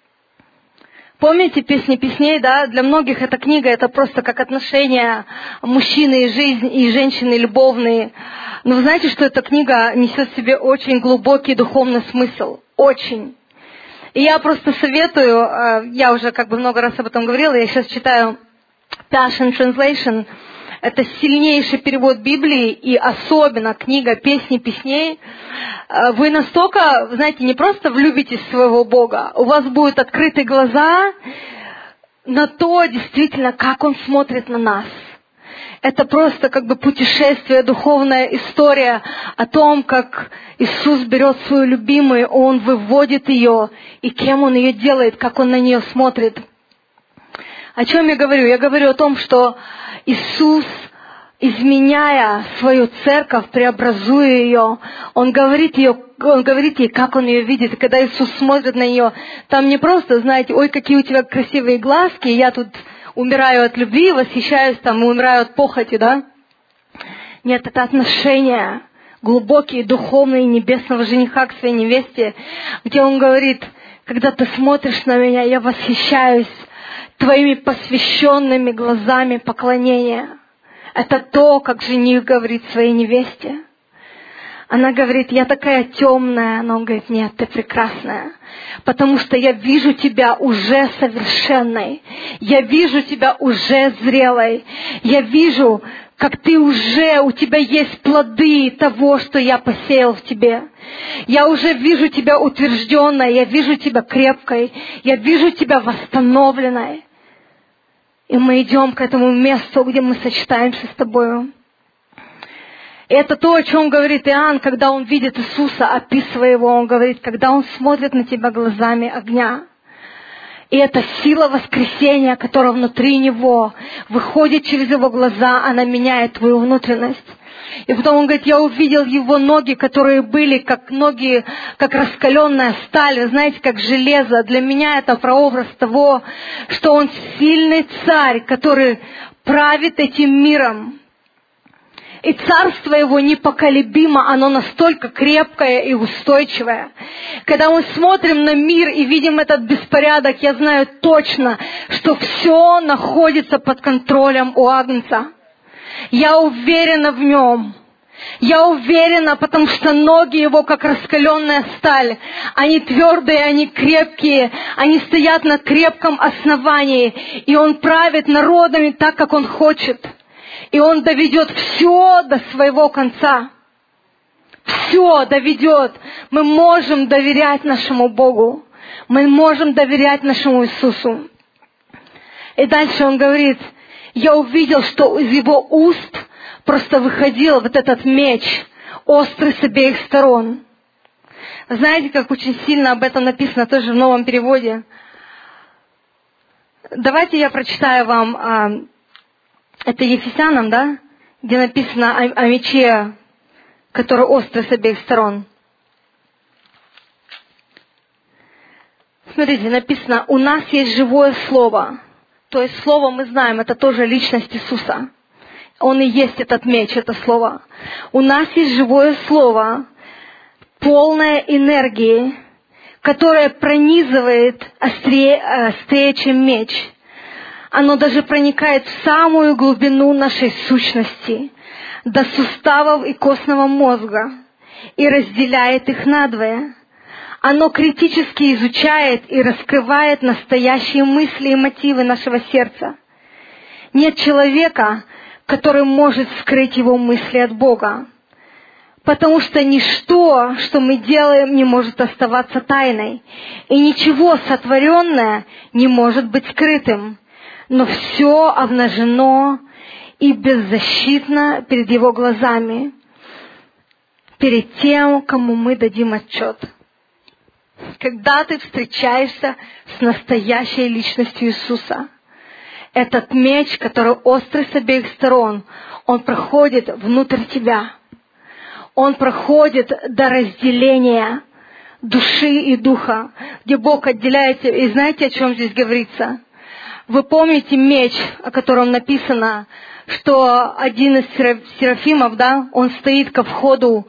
Помните «Песни песней», да? Для многих эта книга — это просто как отношения мужчины и жизнь, и женщины любовные. Но вы знаете, что эта книга несет в себе очень глубокий духовный смысл. Очень. И я просто советую, я уже много раз об этом говорила, я сейчас читаю Passion Translation. Это сильнейший перевод Библии, и особенно книга «Песни песней». Вы настолько, знаете, не просто влюбитесь в своего Бога, у вас будут открыты глаза на то, действительно, как Он смотрит на нас. Это просто путешествие, духовная история о том, как Иисус берет свою любимую, Он выводит ее, и кем Он ее делает, как Он на нее смотрит. О чем я говорю? Я говорю о том, что Иисус, изменяя свою церковь, преобразуя ее, Он говорит ей, как Он ее видит. И когда Иисус смотрит на нее, там не просто, знаете, ой, какие у тебя красивые глазки, я тут умираю от любви, восхищаюсь, умираю от похоти, да? Нет, это отношения глубокие, духовные, небесного жениха к своей невесте, где Он говорит, когда ты смотришь на меня, я восхищаюсь твоими посвященными глазами поклонения. Это то, как жених говорит своей невесте. Она говорит, я такая темная, но он говорит, нет, ты прекрасная, потому что я вижу тебя уже совершенной, я вижу тебя уже зрелой, я вижу, как ты уже, у тебя есть плоды того, что я посеял в тебе. Я уже вижу тебя утвержденной, я вижу тебя крепкой, я вижу тебя восстановленной. И мы идем к этому месту, где мы сочетаемся с тобою. И это то, о чем говорит Иоанн, когда он видит Иисуса, описывая его, он говорит, когда он смотрит на тебя глазами огня. И эта сила воскресения, которая внутри него, выходит через его глаза, она меняет твою внутренность. И потом он говорит, я увидел его ноги, которые были как ноги, как раскаленная сталь, вы знаете, как железо. Для меня это прообраз того, что он сильный царь, который правит этим миром. И царство его непоколебимо, оно настолько крепкое и устойчивое. Когда мы смотрим на мир и видим этот беспорядок, я знаю точно, что все находится под контролем у Агнца. Я уверена в нем. Я уверена, потому что ноги его, как раскаленная сталь. Они твердые, они крепкие, они стоят на крепком основании. И он правит народами так, как он хочет. И Он доведет все до своего конца. Все доведет. Мы можем доверять нашему Богу. Мы можем доверять нашему Иисусу. И дальше Он говорит, я увидел, что из Его уст просто выходил вот этот меч, острый с обеих сторон. Знаете, как очень сильно об этом написано тоже в новом переводе? Давайте я прочитаю вам... Это Ефесянам, да? Где написано о мече, который острый с обеих сторон. Смотрите, написано, у нас есть живое слово. То есть слово мы знаем, это тоже личность Иисуса. Он и есть этот меч, это слово. У нас есть живое слово, полное энергии, которое пронизывает острее, чем меч. Оно даже проникает в самую глубину нашей сущности, до суставов и костного мозга, и разделяет их надвое. Оно критически изучает и раскрывает настоящие мысли и мотивы нашего сердца. Нет человека, который может скрыть его мысли от Бога, потому что ничто, что мы делаем, не может оставаться тайной, и ничего сотворенное не может быть скрытым. Но все обнажено и беззащитно перед Его глазами, перед тем, кому мы дадим отчет. Когда ты встречаешься с настоящей личностью Иисуса, этот меч, который острый с обеих сторон, он проходит внутрь тебя. Он проходит до разделения души и духа, где Бог отделяет тебя. И знаете, о чем здесь говорится? Вы помните меч, о котором написано, что один из серафимов, да, он стоит ко входу,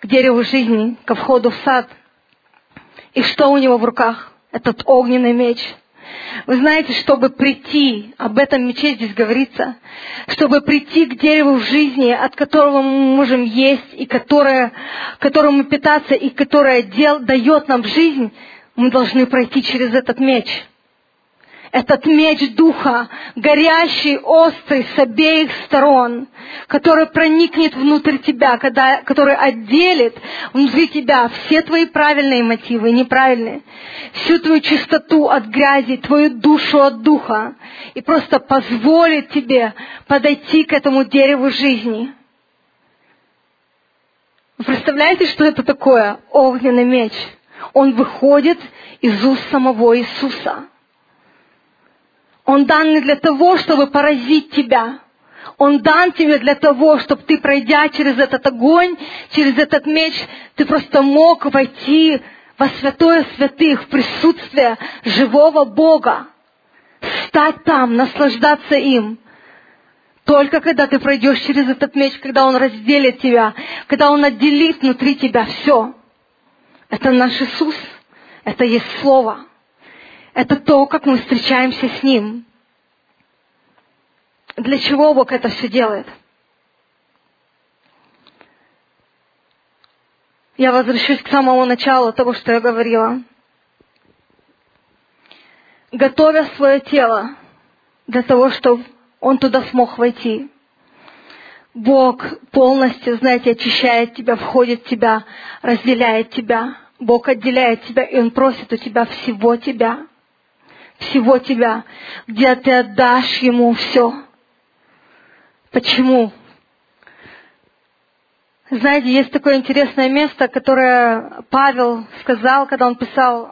дереву жизни, ко входу в сад. И что у него в руках? Этот огненный меч. Вы знаете, чтобы прийти, об этом мече здесь говорится, чтобы прийти к дереву жизни, от которого мы можем есть, и которому питаться, и которое дает нам жизнь, мы должны пройти через этот меч. Этот меч Духа, горящий, острый, с обеих сторон, который проникнет внутрь тебя, который отделит внутри тебя все твои правильные мотивы, неправильные, всю твою чистоту от грязи, твою душу от Духа, и просто позволит тебе подойти к этому дереву жизни. Вы представляете, что это такое? Огненный меч. Он выходит из уст самого Иисуса. Он дан не для того, чтобы поразить тебя. Он дан тебе для того, чтобы ты, пройдя через этот огонь, через этот меч, ты просто мог войти во святое святых, в присутствие живого Бога. Стать там, наслаждаться им. Только когда ты пройдешь через этот меч, когда Он разделит тебя, когда Он отделит внутри тебя все. Это наш Иисус. Это есть Слово. Это то, как мы встречаемся с Ним. Для чего Бог это все делает? Я возвращусь к самому началу того, что я говорила. Готовя свое тело для того, чтобы Он туда смог войти. Бог полностью, знаете, очищает тебя, входит в тебя, разделяет тебя. Бог отделяет тебя, и Он просит у тебя всего тебя, где ты отдашь Ему все. Почему? Знаете, есть такое интересное место, которое Павел сказал, когда он писал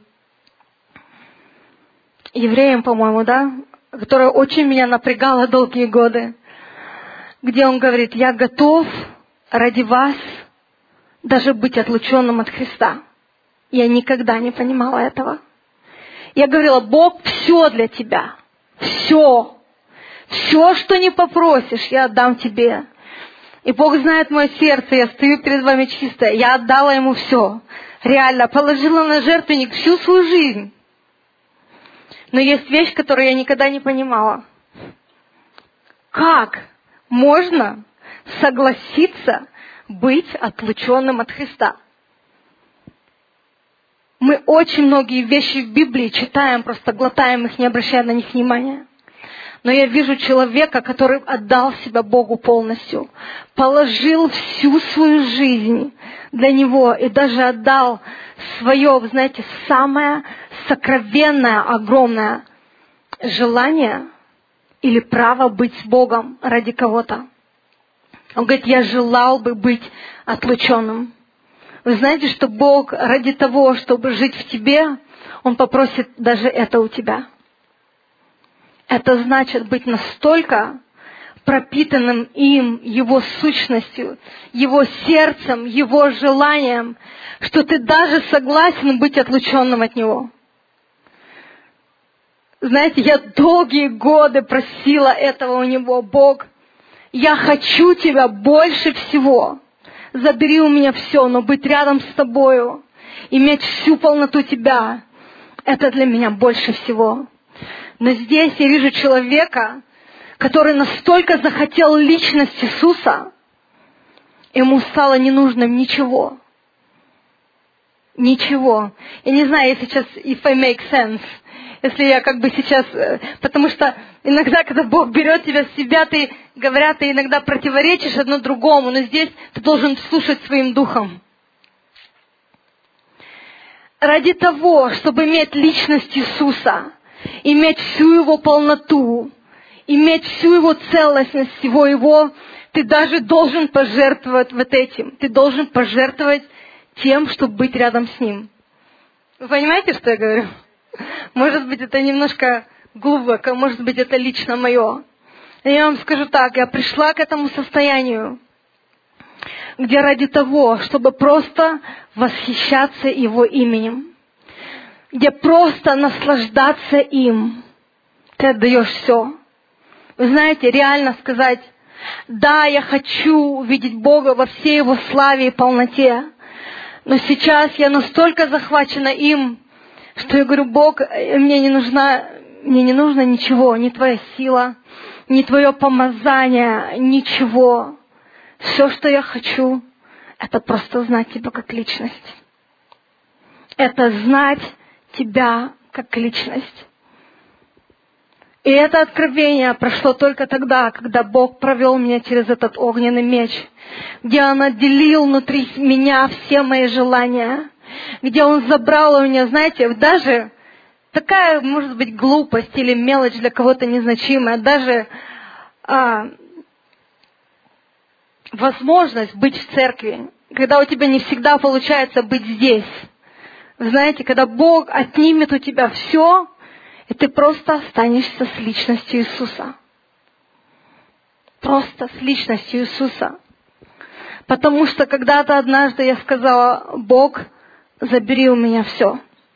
евреям, по-моему, да, которое очень меня напрягало долгие годы, где он говорит: «Я готов ради вас даже быть отлученным от Христа». Я никогда не понимала этого. Я говорила: Бог, все для тебя. Все. Все, что не попросишь, я отдам тебе. И Бог знает мое сердце, я стою перед вами чистая. Я отдала Ему все. Реально, положила на жертвенник всю свою жизнь. Но есть вещь, которую я никогда не понимала. Как можно согласиться быть отлученным от Христа? Мы очень многие вещи в Библии читаем, просто глотаем их, не обращая на них внимания. Но я вижу человека, который отдал себя Богу полностью, положил всю свою жизнь для Него и даже отдал свое, вы знаете, самое сокровенное, огромное желание или право быть с Богом ради кого-то. Он говорит: я желал бы быть отлученным. Вы знаете, что Бог ради того, чтобы жить в тебе, Он попросит даже это у тебя. Это значит быть настолько пропитанным им, Его сущностью, Его сердцем, Его желанием, что ты даже согласен быть отлученным от Него. Знаете, я долгие годы просила этого у Него: Бог, я хочу Тебя больше всего. Забери у меня все, но быть рядом с Тобою, иметь всю полноту Тебя, это для меня больше всего. Но здесь я вижу человека, который настолько захотел личность Иисуса, ему стало не нужно ничего. Ничего. Я не знаю, если сейчас, if I make sense, если я как бы сейчас, потому что иногда, когда Бог берет тебя с себя, ты иногда противоречишь одно другому, но здесь ты должен слушать своим духом. Ради того, чтобы иметь личность Иисуса, иметь всю Его полноту, иметь всю Его целостность, всего Его, ты даже должен пожертвовать вот этим. Ты должен пожертвовать тем, чтобы быть рядом с Ним. Вы понимаете, что я говорю? Может быть, это немножко глубоко, может быть, это лично мое. Я вам скажу так, я пришла к этому состоянию, где ради того, чтобы просто восхищаться Его именем, где просто наслаждаться им, ты отдаешь все. Вы знаете, реально сказать, Да, я хочу увидеть Бога во всей Его славе и полноте. Но сейчас я настолько захвачена им, что я говорю: Бог, мне не нужно ничего, ни Твоя сила, ни Твое помазание, ничего. Все, что я хочу, это просто знать Тебя как личность. Это знать Тебя как личность. И это откровение прошло только тогда, когда Бог провел меня через этот огненный меч, где Он отделил внутри меня все мои желания, где Он забрал у меня, знаете, даже такая, может быть, глупость или мелочь для кого-то незначимая, даже возможность быть в церкви, когда у тебя не всегда получается быть здесь. Вы знаете, когда Бог отнимет у тебя все, и ты просто останешься с личностью Иисуса. Просто с личностью Иисуса. Потому что когда-то однажды я сказала: Бог, забери у меня все.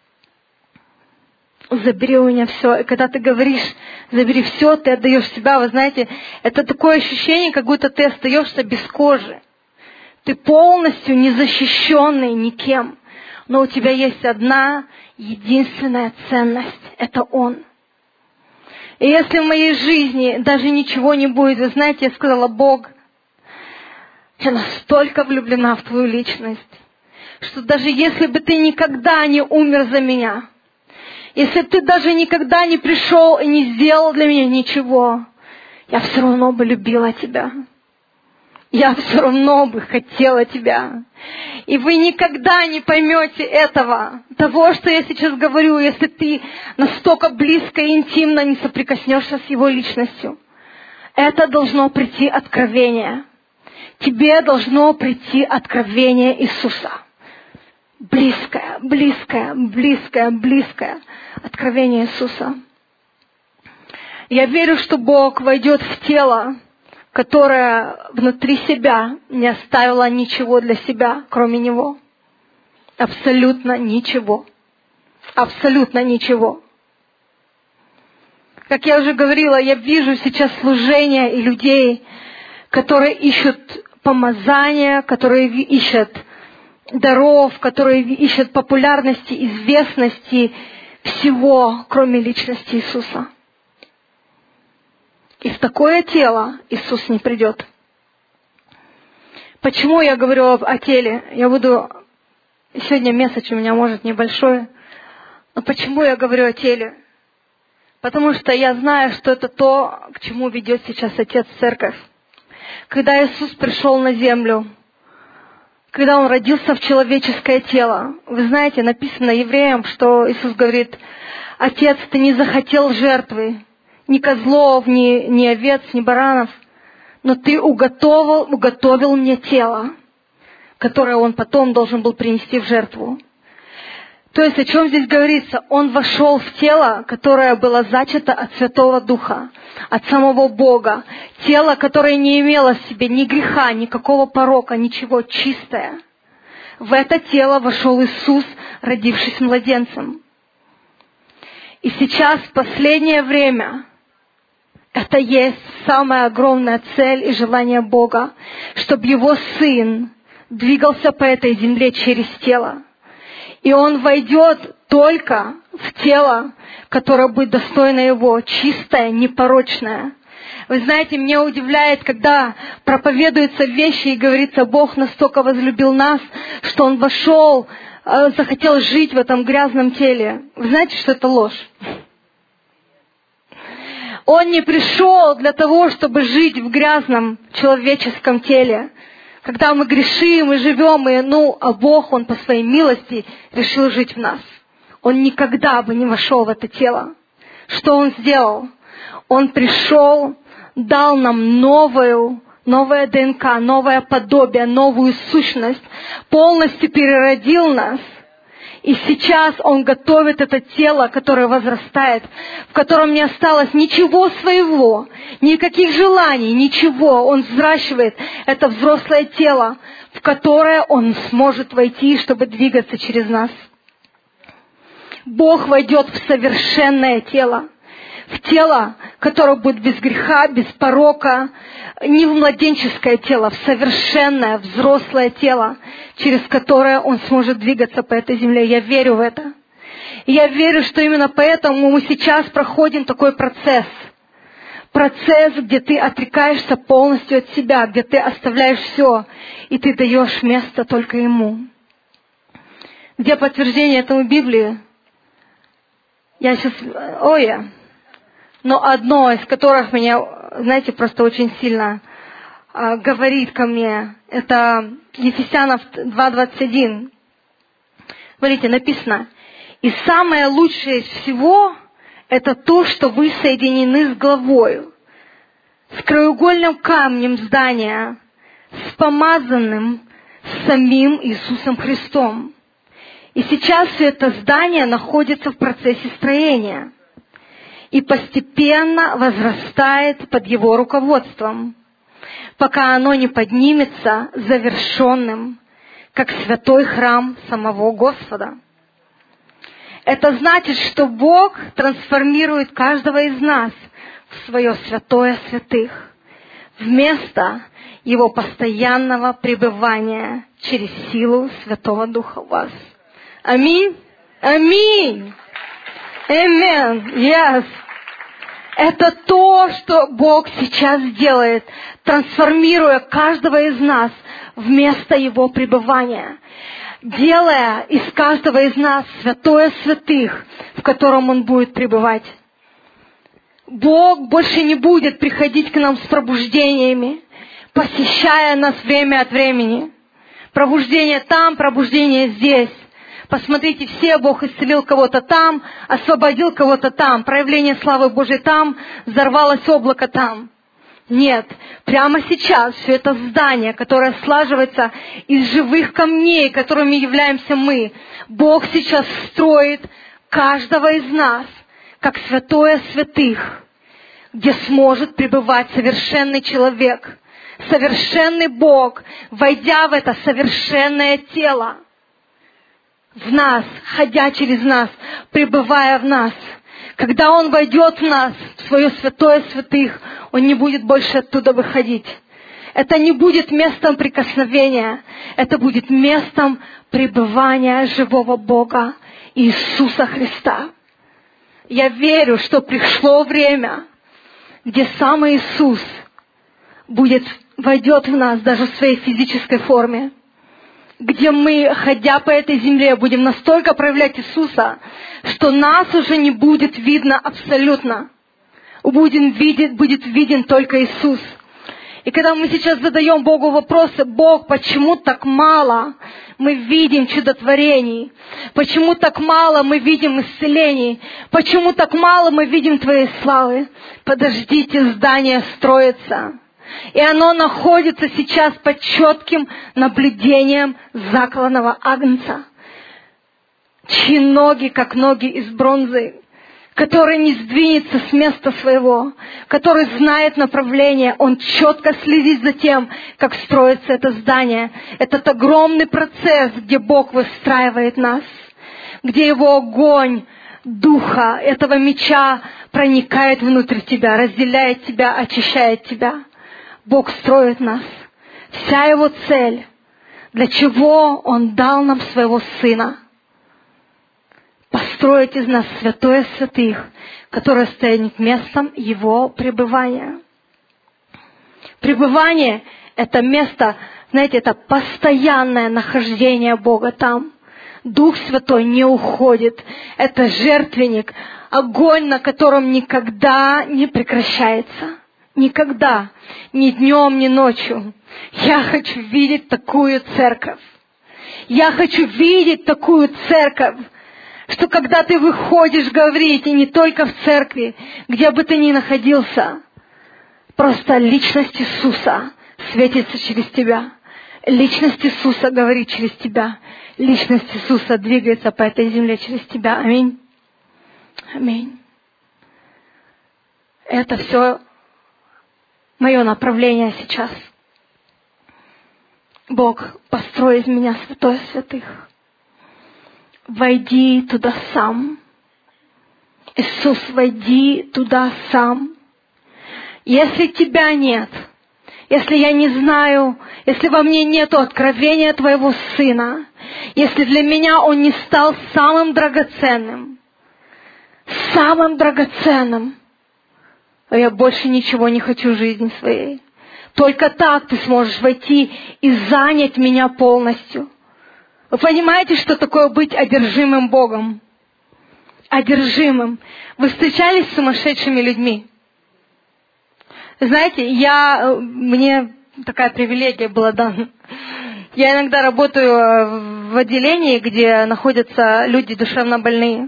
Забери у меня все. И когда ты говоришь: забери все, ты отдаешь себя, вы знаете, это такое ощущение, как будто ты остаешься без кожи. Ты полностью незащищенный никем. Но у тебя есть одна единственная ценность. Это Он. И если в моей жизни даже ничего не будет, вы знаете, я сказала: Бог, я настолько влюблена в Твою личность, что даже если бы Ты никогда не умер за меня, если Ты даже никогда не пришел и не сделал для меня ничего, я все равно бы любила Тебя. Я все равно бы хотела Тебя. И вы никогда не поймете этого, того, что я сейчас говорю, если ты настолько близко и интимно не соприкоснешься с Его личностью. Это должно прийти откровение. Тебе должно прийти откровение Иисуса. Близкое, близкое, близкое, близкое откровение Иисуса. Я верю, что Бог войдет в тело, которая внутри себя не оставила ничего для себя, кроме Него. Абсолютно ничего. Абсолютно ничего. Как я уже говорила, я вижу сейчас служение и людей, которые ищут помазания, которые ищут даров, которые ищут популярности, известности, всего, кроме личности Иисуса. И в такое тело Иисус не придет. Почему я говорю о теле? Сегодня месседж у меня может небольшой. Но почему я говорю о теле? Потому что я знаю, что это то, к чему ведет сейчас Отец Церковь. Когда Иисус пришел на землю, когда Он родился в человеческое тело, вы знаете, написано евреям, что Иисус говорит: Отец, Ты не захотел жертвы, ни козлов, ни овец, ни баранов, но Ты уготовил мне тело, которое Он потом должен был принести в жертву. То есть о чем здесь говорится? Он вошел в тело, которое было зачато от Святого Духа, от самого Бога. Тело, которое не имело в себе ни греха, никакого порока, ничего, чистое. В это тело вошел Иисус, родившись младенцем. И сейчас, в последнее время, это есть самая огромная цель и желание Бога, чтобы Его Сын двигался по этой земле через тело. И Он войдет только в тело, которое будет достойно Его, чистое, непорочное. Вы знаете, меня удивляет, когда проповедуются вещи и говорится: Бог настолько возлюбил нас, что Он вошел, захотел жить в этом грязном теле. Вы знаете, что это ложь? Он не пришел для того, чтобы жить в грязном человеческом теле. Когда мы грешим и живем, а Бог, Он по Своей милости решил жить в нас. Он никогда бы не вошел в это тело. Что Он сделал? Он пришел, дал нам новое ДНК, новое подобие, новую сущность, полностью переродил нас. И сейчас Он готовит это тело, которое возрастает, в котором не осталось ничего своего, никаких желаний, ничего. Он взращивает это взрослое тело, в которое Он сможет войти, чтобы двигаться через нас. Бог войдет в совершенное тело, в тело, которое будет без греха, без порока, не в младенческое тело, в совершенное, взрослое тело, через которое он сможет двигаться по этой земле. Я верю в это. И я верю, что именно поэтому мы сейчас проходим такой процесс. Процесс, где ты отрекаешься полностью от себя, где ты оставляешь все, и ты даешь место только Ему. Где подтверждение этому в Библии? Я сейчас... Но одно из которых меня, знаете, просто очень сильно говорит ко мне, это Ефесянов 2:21. Смотрите, написано: «И самое лучшее из всего — это то, что вы соединены с главою, с краеугольным камнем здания, с помазанным самим Иисусом Христом». И сейчас все это здание находится в процессе строения и постепенно возрастает под его руководством, пока оно не поднимется завершенным, как святой храм самого Господа. Это значит, что Бог трансформирует каждого из нас в свое святое святых, в место Его постоянного пребывания через силу Святого Духа в вас. Аминь. Аминь. Amen. Yes. Это то, что Бог сейчас делает, трансформируя каждого из нас в место Его пребывания, делая из каждого из нас святое святых, в котором Он будет пребывать. Бог больше не будет приходить к нам с пробуждениями, посещая нас время от времени. Пробуждение там, пробуждение здесь. Посмотрите, все, Бог исцелил кого-то там, освободил кого-то там, проявление славы Божьей там, взорвалось облако там. Нет, прямо сейчас все это здание, которое слаживается из живых камней, которыми являемся мы, Бог сейчас строит каждого из нас, как святое святых, где сможет пребывать совершенный человек, совершенный Бог, войдя в это совершенное тело, в нас, ходя через нас, пребывая в нас. Когда Он войдет в нас, в свое святое святых, Он не будет больше оттуда выходить. Это не будет местом прикосновения, это будет местом пребывания живого Бога Иисуса Христа. Я верю, что пришло время, где сам Иисус войдет в нас даже в своей физической форме, где мы, ходя по этой земле, будем настолько проявлять Иисуса, что нас уже не будет видно абсолютно. Будет виден только Иисус. И когда мы сейчас задаем Богу вопросы: Бог, почему так мало мы видим чудотворений? Почему так мало мы видим исцелений? Почему так мало мы видим Твоей славы? Подождите, здание строится. И оно находится сейчас под четким наблюдением закланного агнца, чьи ноги, как ноги из бронзы, который не сдвинется с места своего, который знает направление, он четко следит за тем, как строится это здание. Этот огромный процесс, где Бог выстраивает нас, где Его огонь Духа, этого меча проникает внутрь тебя, разделяет тебя, очищает тебя. Бог строит нас. Вся Его цель, для чего Он дал нам Своего Сына, построить из нас святое святых, которое станет местом Его пребывания. Пребывание — это место, знаете, это постоянное нахождение Бога там. Дух Святой не уходит. Это жертвенник, огонь, на котором никогда не прекращается. Никогда, ни днем, ни ночью. Я хочу видеть такую церковь. Я хочу видеть такую церковь, что когда ты выходишь говорить, и не только в церкви, где бы ты ни находился, просто личность Иисуса светится через тебя. Личность Иисуса говорит через тебя. Личность Иисуса двигается по этой земле через тебя. Аминь. Аминь. Это все мое направление сейчас. Бог, построй из меня святое святых. Войди туда сам. Иисус, войди туда сам. Если Тебя нет, если я не знаю, если во мне нет откровения Твоего Сына, если для меня Он не стал самым драгоценным, то я больше ничего не хочу в жизни своей. Только так Ты сможешь войти и занять меня полностью. Вы понимаете, что такое быть одержимым Богом? Одержимым. Вы встречались с сумасшедшими людьми? Знаете, мне такая привилегия была дана. Я иногда работаю в отделении, где находятся люди душевно больные.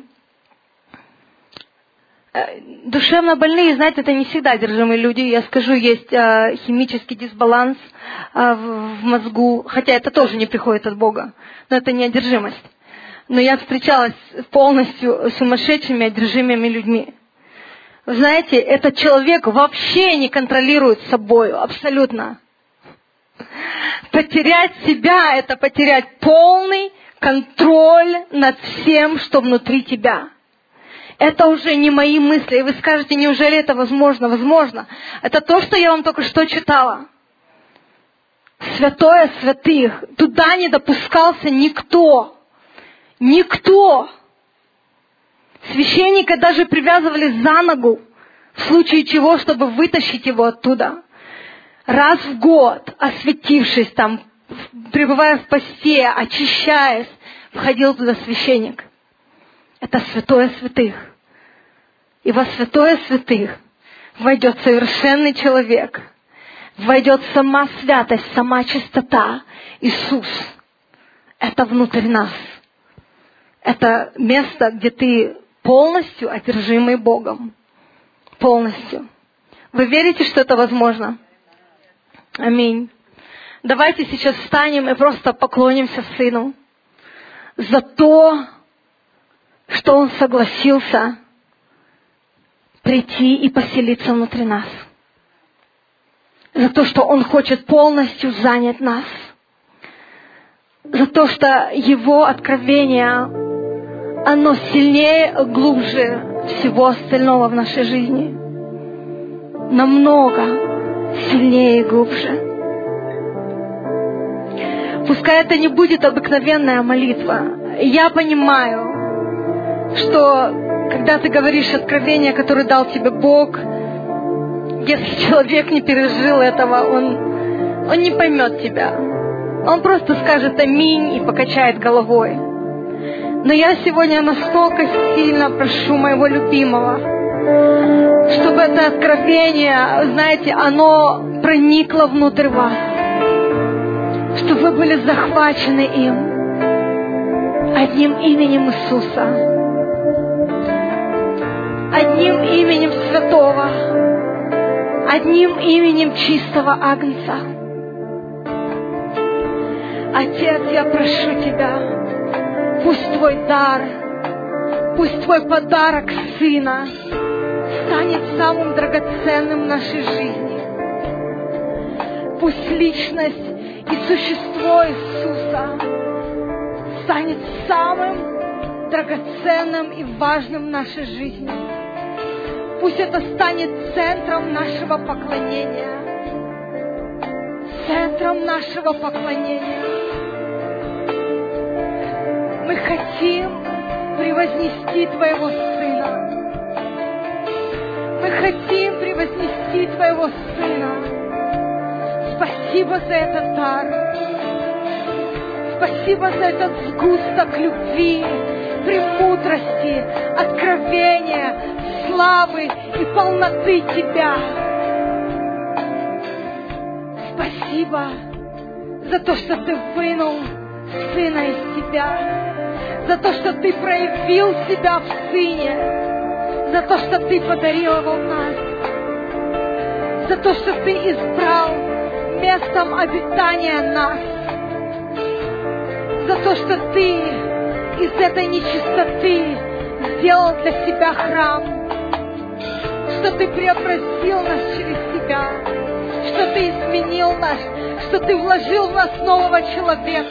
Душевно больные, знаете, это не всегда одержимые люди. Я скажу, есть химический дисбаланс в мозгу, хотя это тоже не приходит от Бога, но это не одержимость. Но я встречалась полностью с сумасшедшими, одержимыми людьми. Вы знаете, этот человек вообще не контролирует собою, абсолютно. Потерять себя – это потерять полный контроль над всем, что внутри тебя. Это уже не мои мысли. И вы скажете, неужели это возможно? Возможно. Это то, что я вам только что читала. Святое святых. Туда не допускался никто. Никто. Священника даже привязывали за ногу, в случае чего, чтобы вытащить его оттуда. Раз в год, осветившись там, пребывая в посте, очищаясь, входил туда священник. Это святое святых. И во святое святых войдет совершенный человек. Войдет сама святость, сама чистота. Иисус. Это внутрь нас. Это место, где ты полностью одержимый Богом. Полностью. Вы верите, что это возможно? Аминь. Давайте сейчас встанем и просто поклонимся Сыну за то, что Он согласился прийти и поселиться внутри нас. За то, что Он хочет полностью занять нас. За то, что Его откровение, оно сильнее, глубже всего остального в нашей жизни. Намного сильнее и глубже. Пускай это не будет обыкновенная молитва. Я понимаю, что когда ты говоришь откровение, которое дал тебе Бог, если человек не пережил этого, он не поймет тебя. Он просто скажет «Аминь» и покачает головой. Но я сегодня настолько сильно прошу моего любимого, чтобы это откровение, знаете, оно проникло внутрь вас. Чтобы вы были захвачены им. Одним именем Иисуса. Одним именем Святого. Одним именем чистого Агнца. Отец, я прошу Тебя, пусть Твой дар, пусть Твой подарок Сына станет самым драгоценным в нашей жизни. Пусть личность и существо Иисуса станет самым драгоценным и важным в нашей жизни. Пусть это станет центром нашего поклонения. Центром нашего поклонения. Мы хотим превознести Твоего Сына. Мы хотим превознести Твоего Сына. Спасибо за этот дар. Спасибо за этот сгусток любви, премудрости, откровения, славы и полноты Тебя. Спасибо за то, что Ты вынул Сына из Тебя, за то, что Ты проявил себя в Сыне, за то, что Ты подарил Его нас, за то, что Ты избрал местом обитания нас, за то, что Ты из этой нечистоты сделал для себя храм, что Ты преобразил нас через Себя, что Ты изменил нас, что Ты вложил в нас нового человека,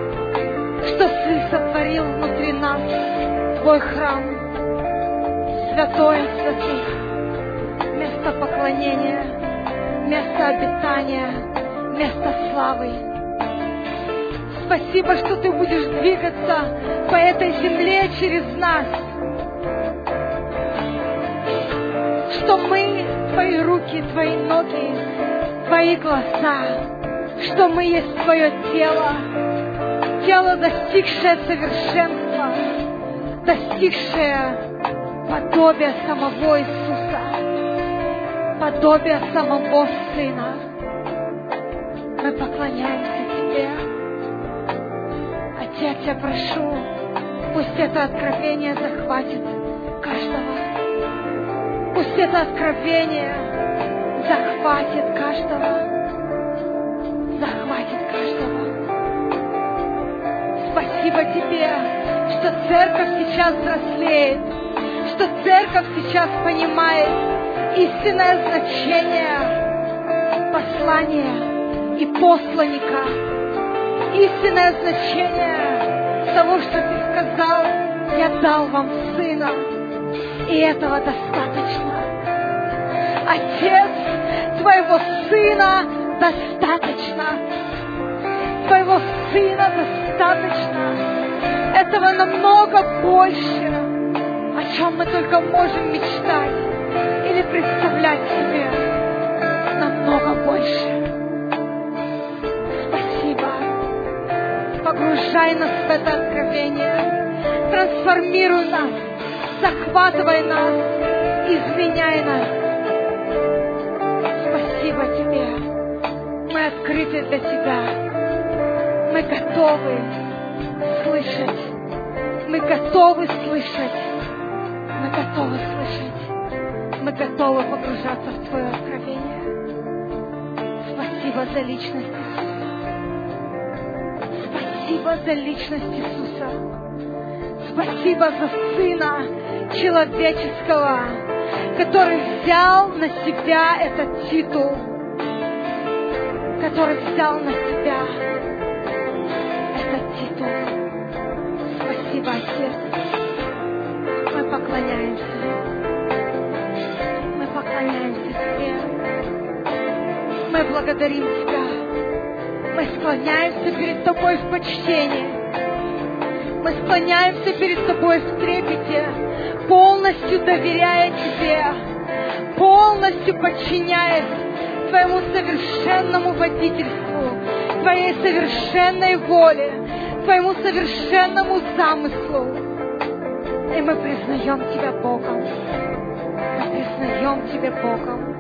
что Ты сотворил внутри нас Твой храм. святое святых, место поклонения, место обетания, место славы. Спасибо, что Ты будешь двигаться по этой земле через нас, что мы Твои руки, Твои ноги, Твои глаза, что мы есть Твое тело, тело, достигшее совершенства, достигшее подобия самого Иисуса, подобия самого Сына. Мы поклоняемся Тебе. Отец, я прошу, пусть это откровение захватит каждого. Пусть это откровение захватит каждого. Захватит каждого. Спасибо Тебе, что церковь сейчас взрослеет, что церковь сейчас понимает истинное значение послания и посланника, истинное значение того, что Ты сказал: я дал вам Сына, и этого достаточно. Отец, Твоего Сына достаточно. Твоего Сына достаточно. Этого намного больше, о чем мы только можем мечтать или представлять себе. Намного больше. Спасибо. Погружай нас в это откровение. Трансформируй нас. Захватывай нас. Изменяй нас. Спасибо Тебе. Мы открыты для Тебя. Мы готовы слышать. Мы готовы слышать. Мы готовы слышать. Мы готовы погружаться в Твое откровение. Спасибо за личность Иисуса. Спасибо за личность Иисуса. Спасибо за Сына человеческого, который взял на себя этот титул, который взял на себя этот титул. Спасибо, Отец. Мы поклоняемся. Мы поклоняемся Тебе. Мы благодарим Тебя. Мы склоняемся перед Тобой в почтении. Мы склоняемся перед Тобой в трепете, полностью доверяя Тебе, полностью подчиняясь Твоему совершенному водительству, Твоей совершенной воле, Твоему совершенному замыслу. И мы признаем Тебя Богом. Мы признаем Тебя Богом.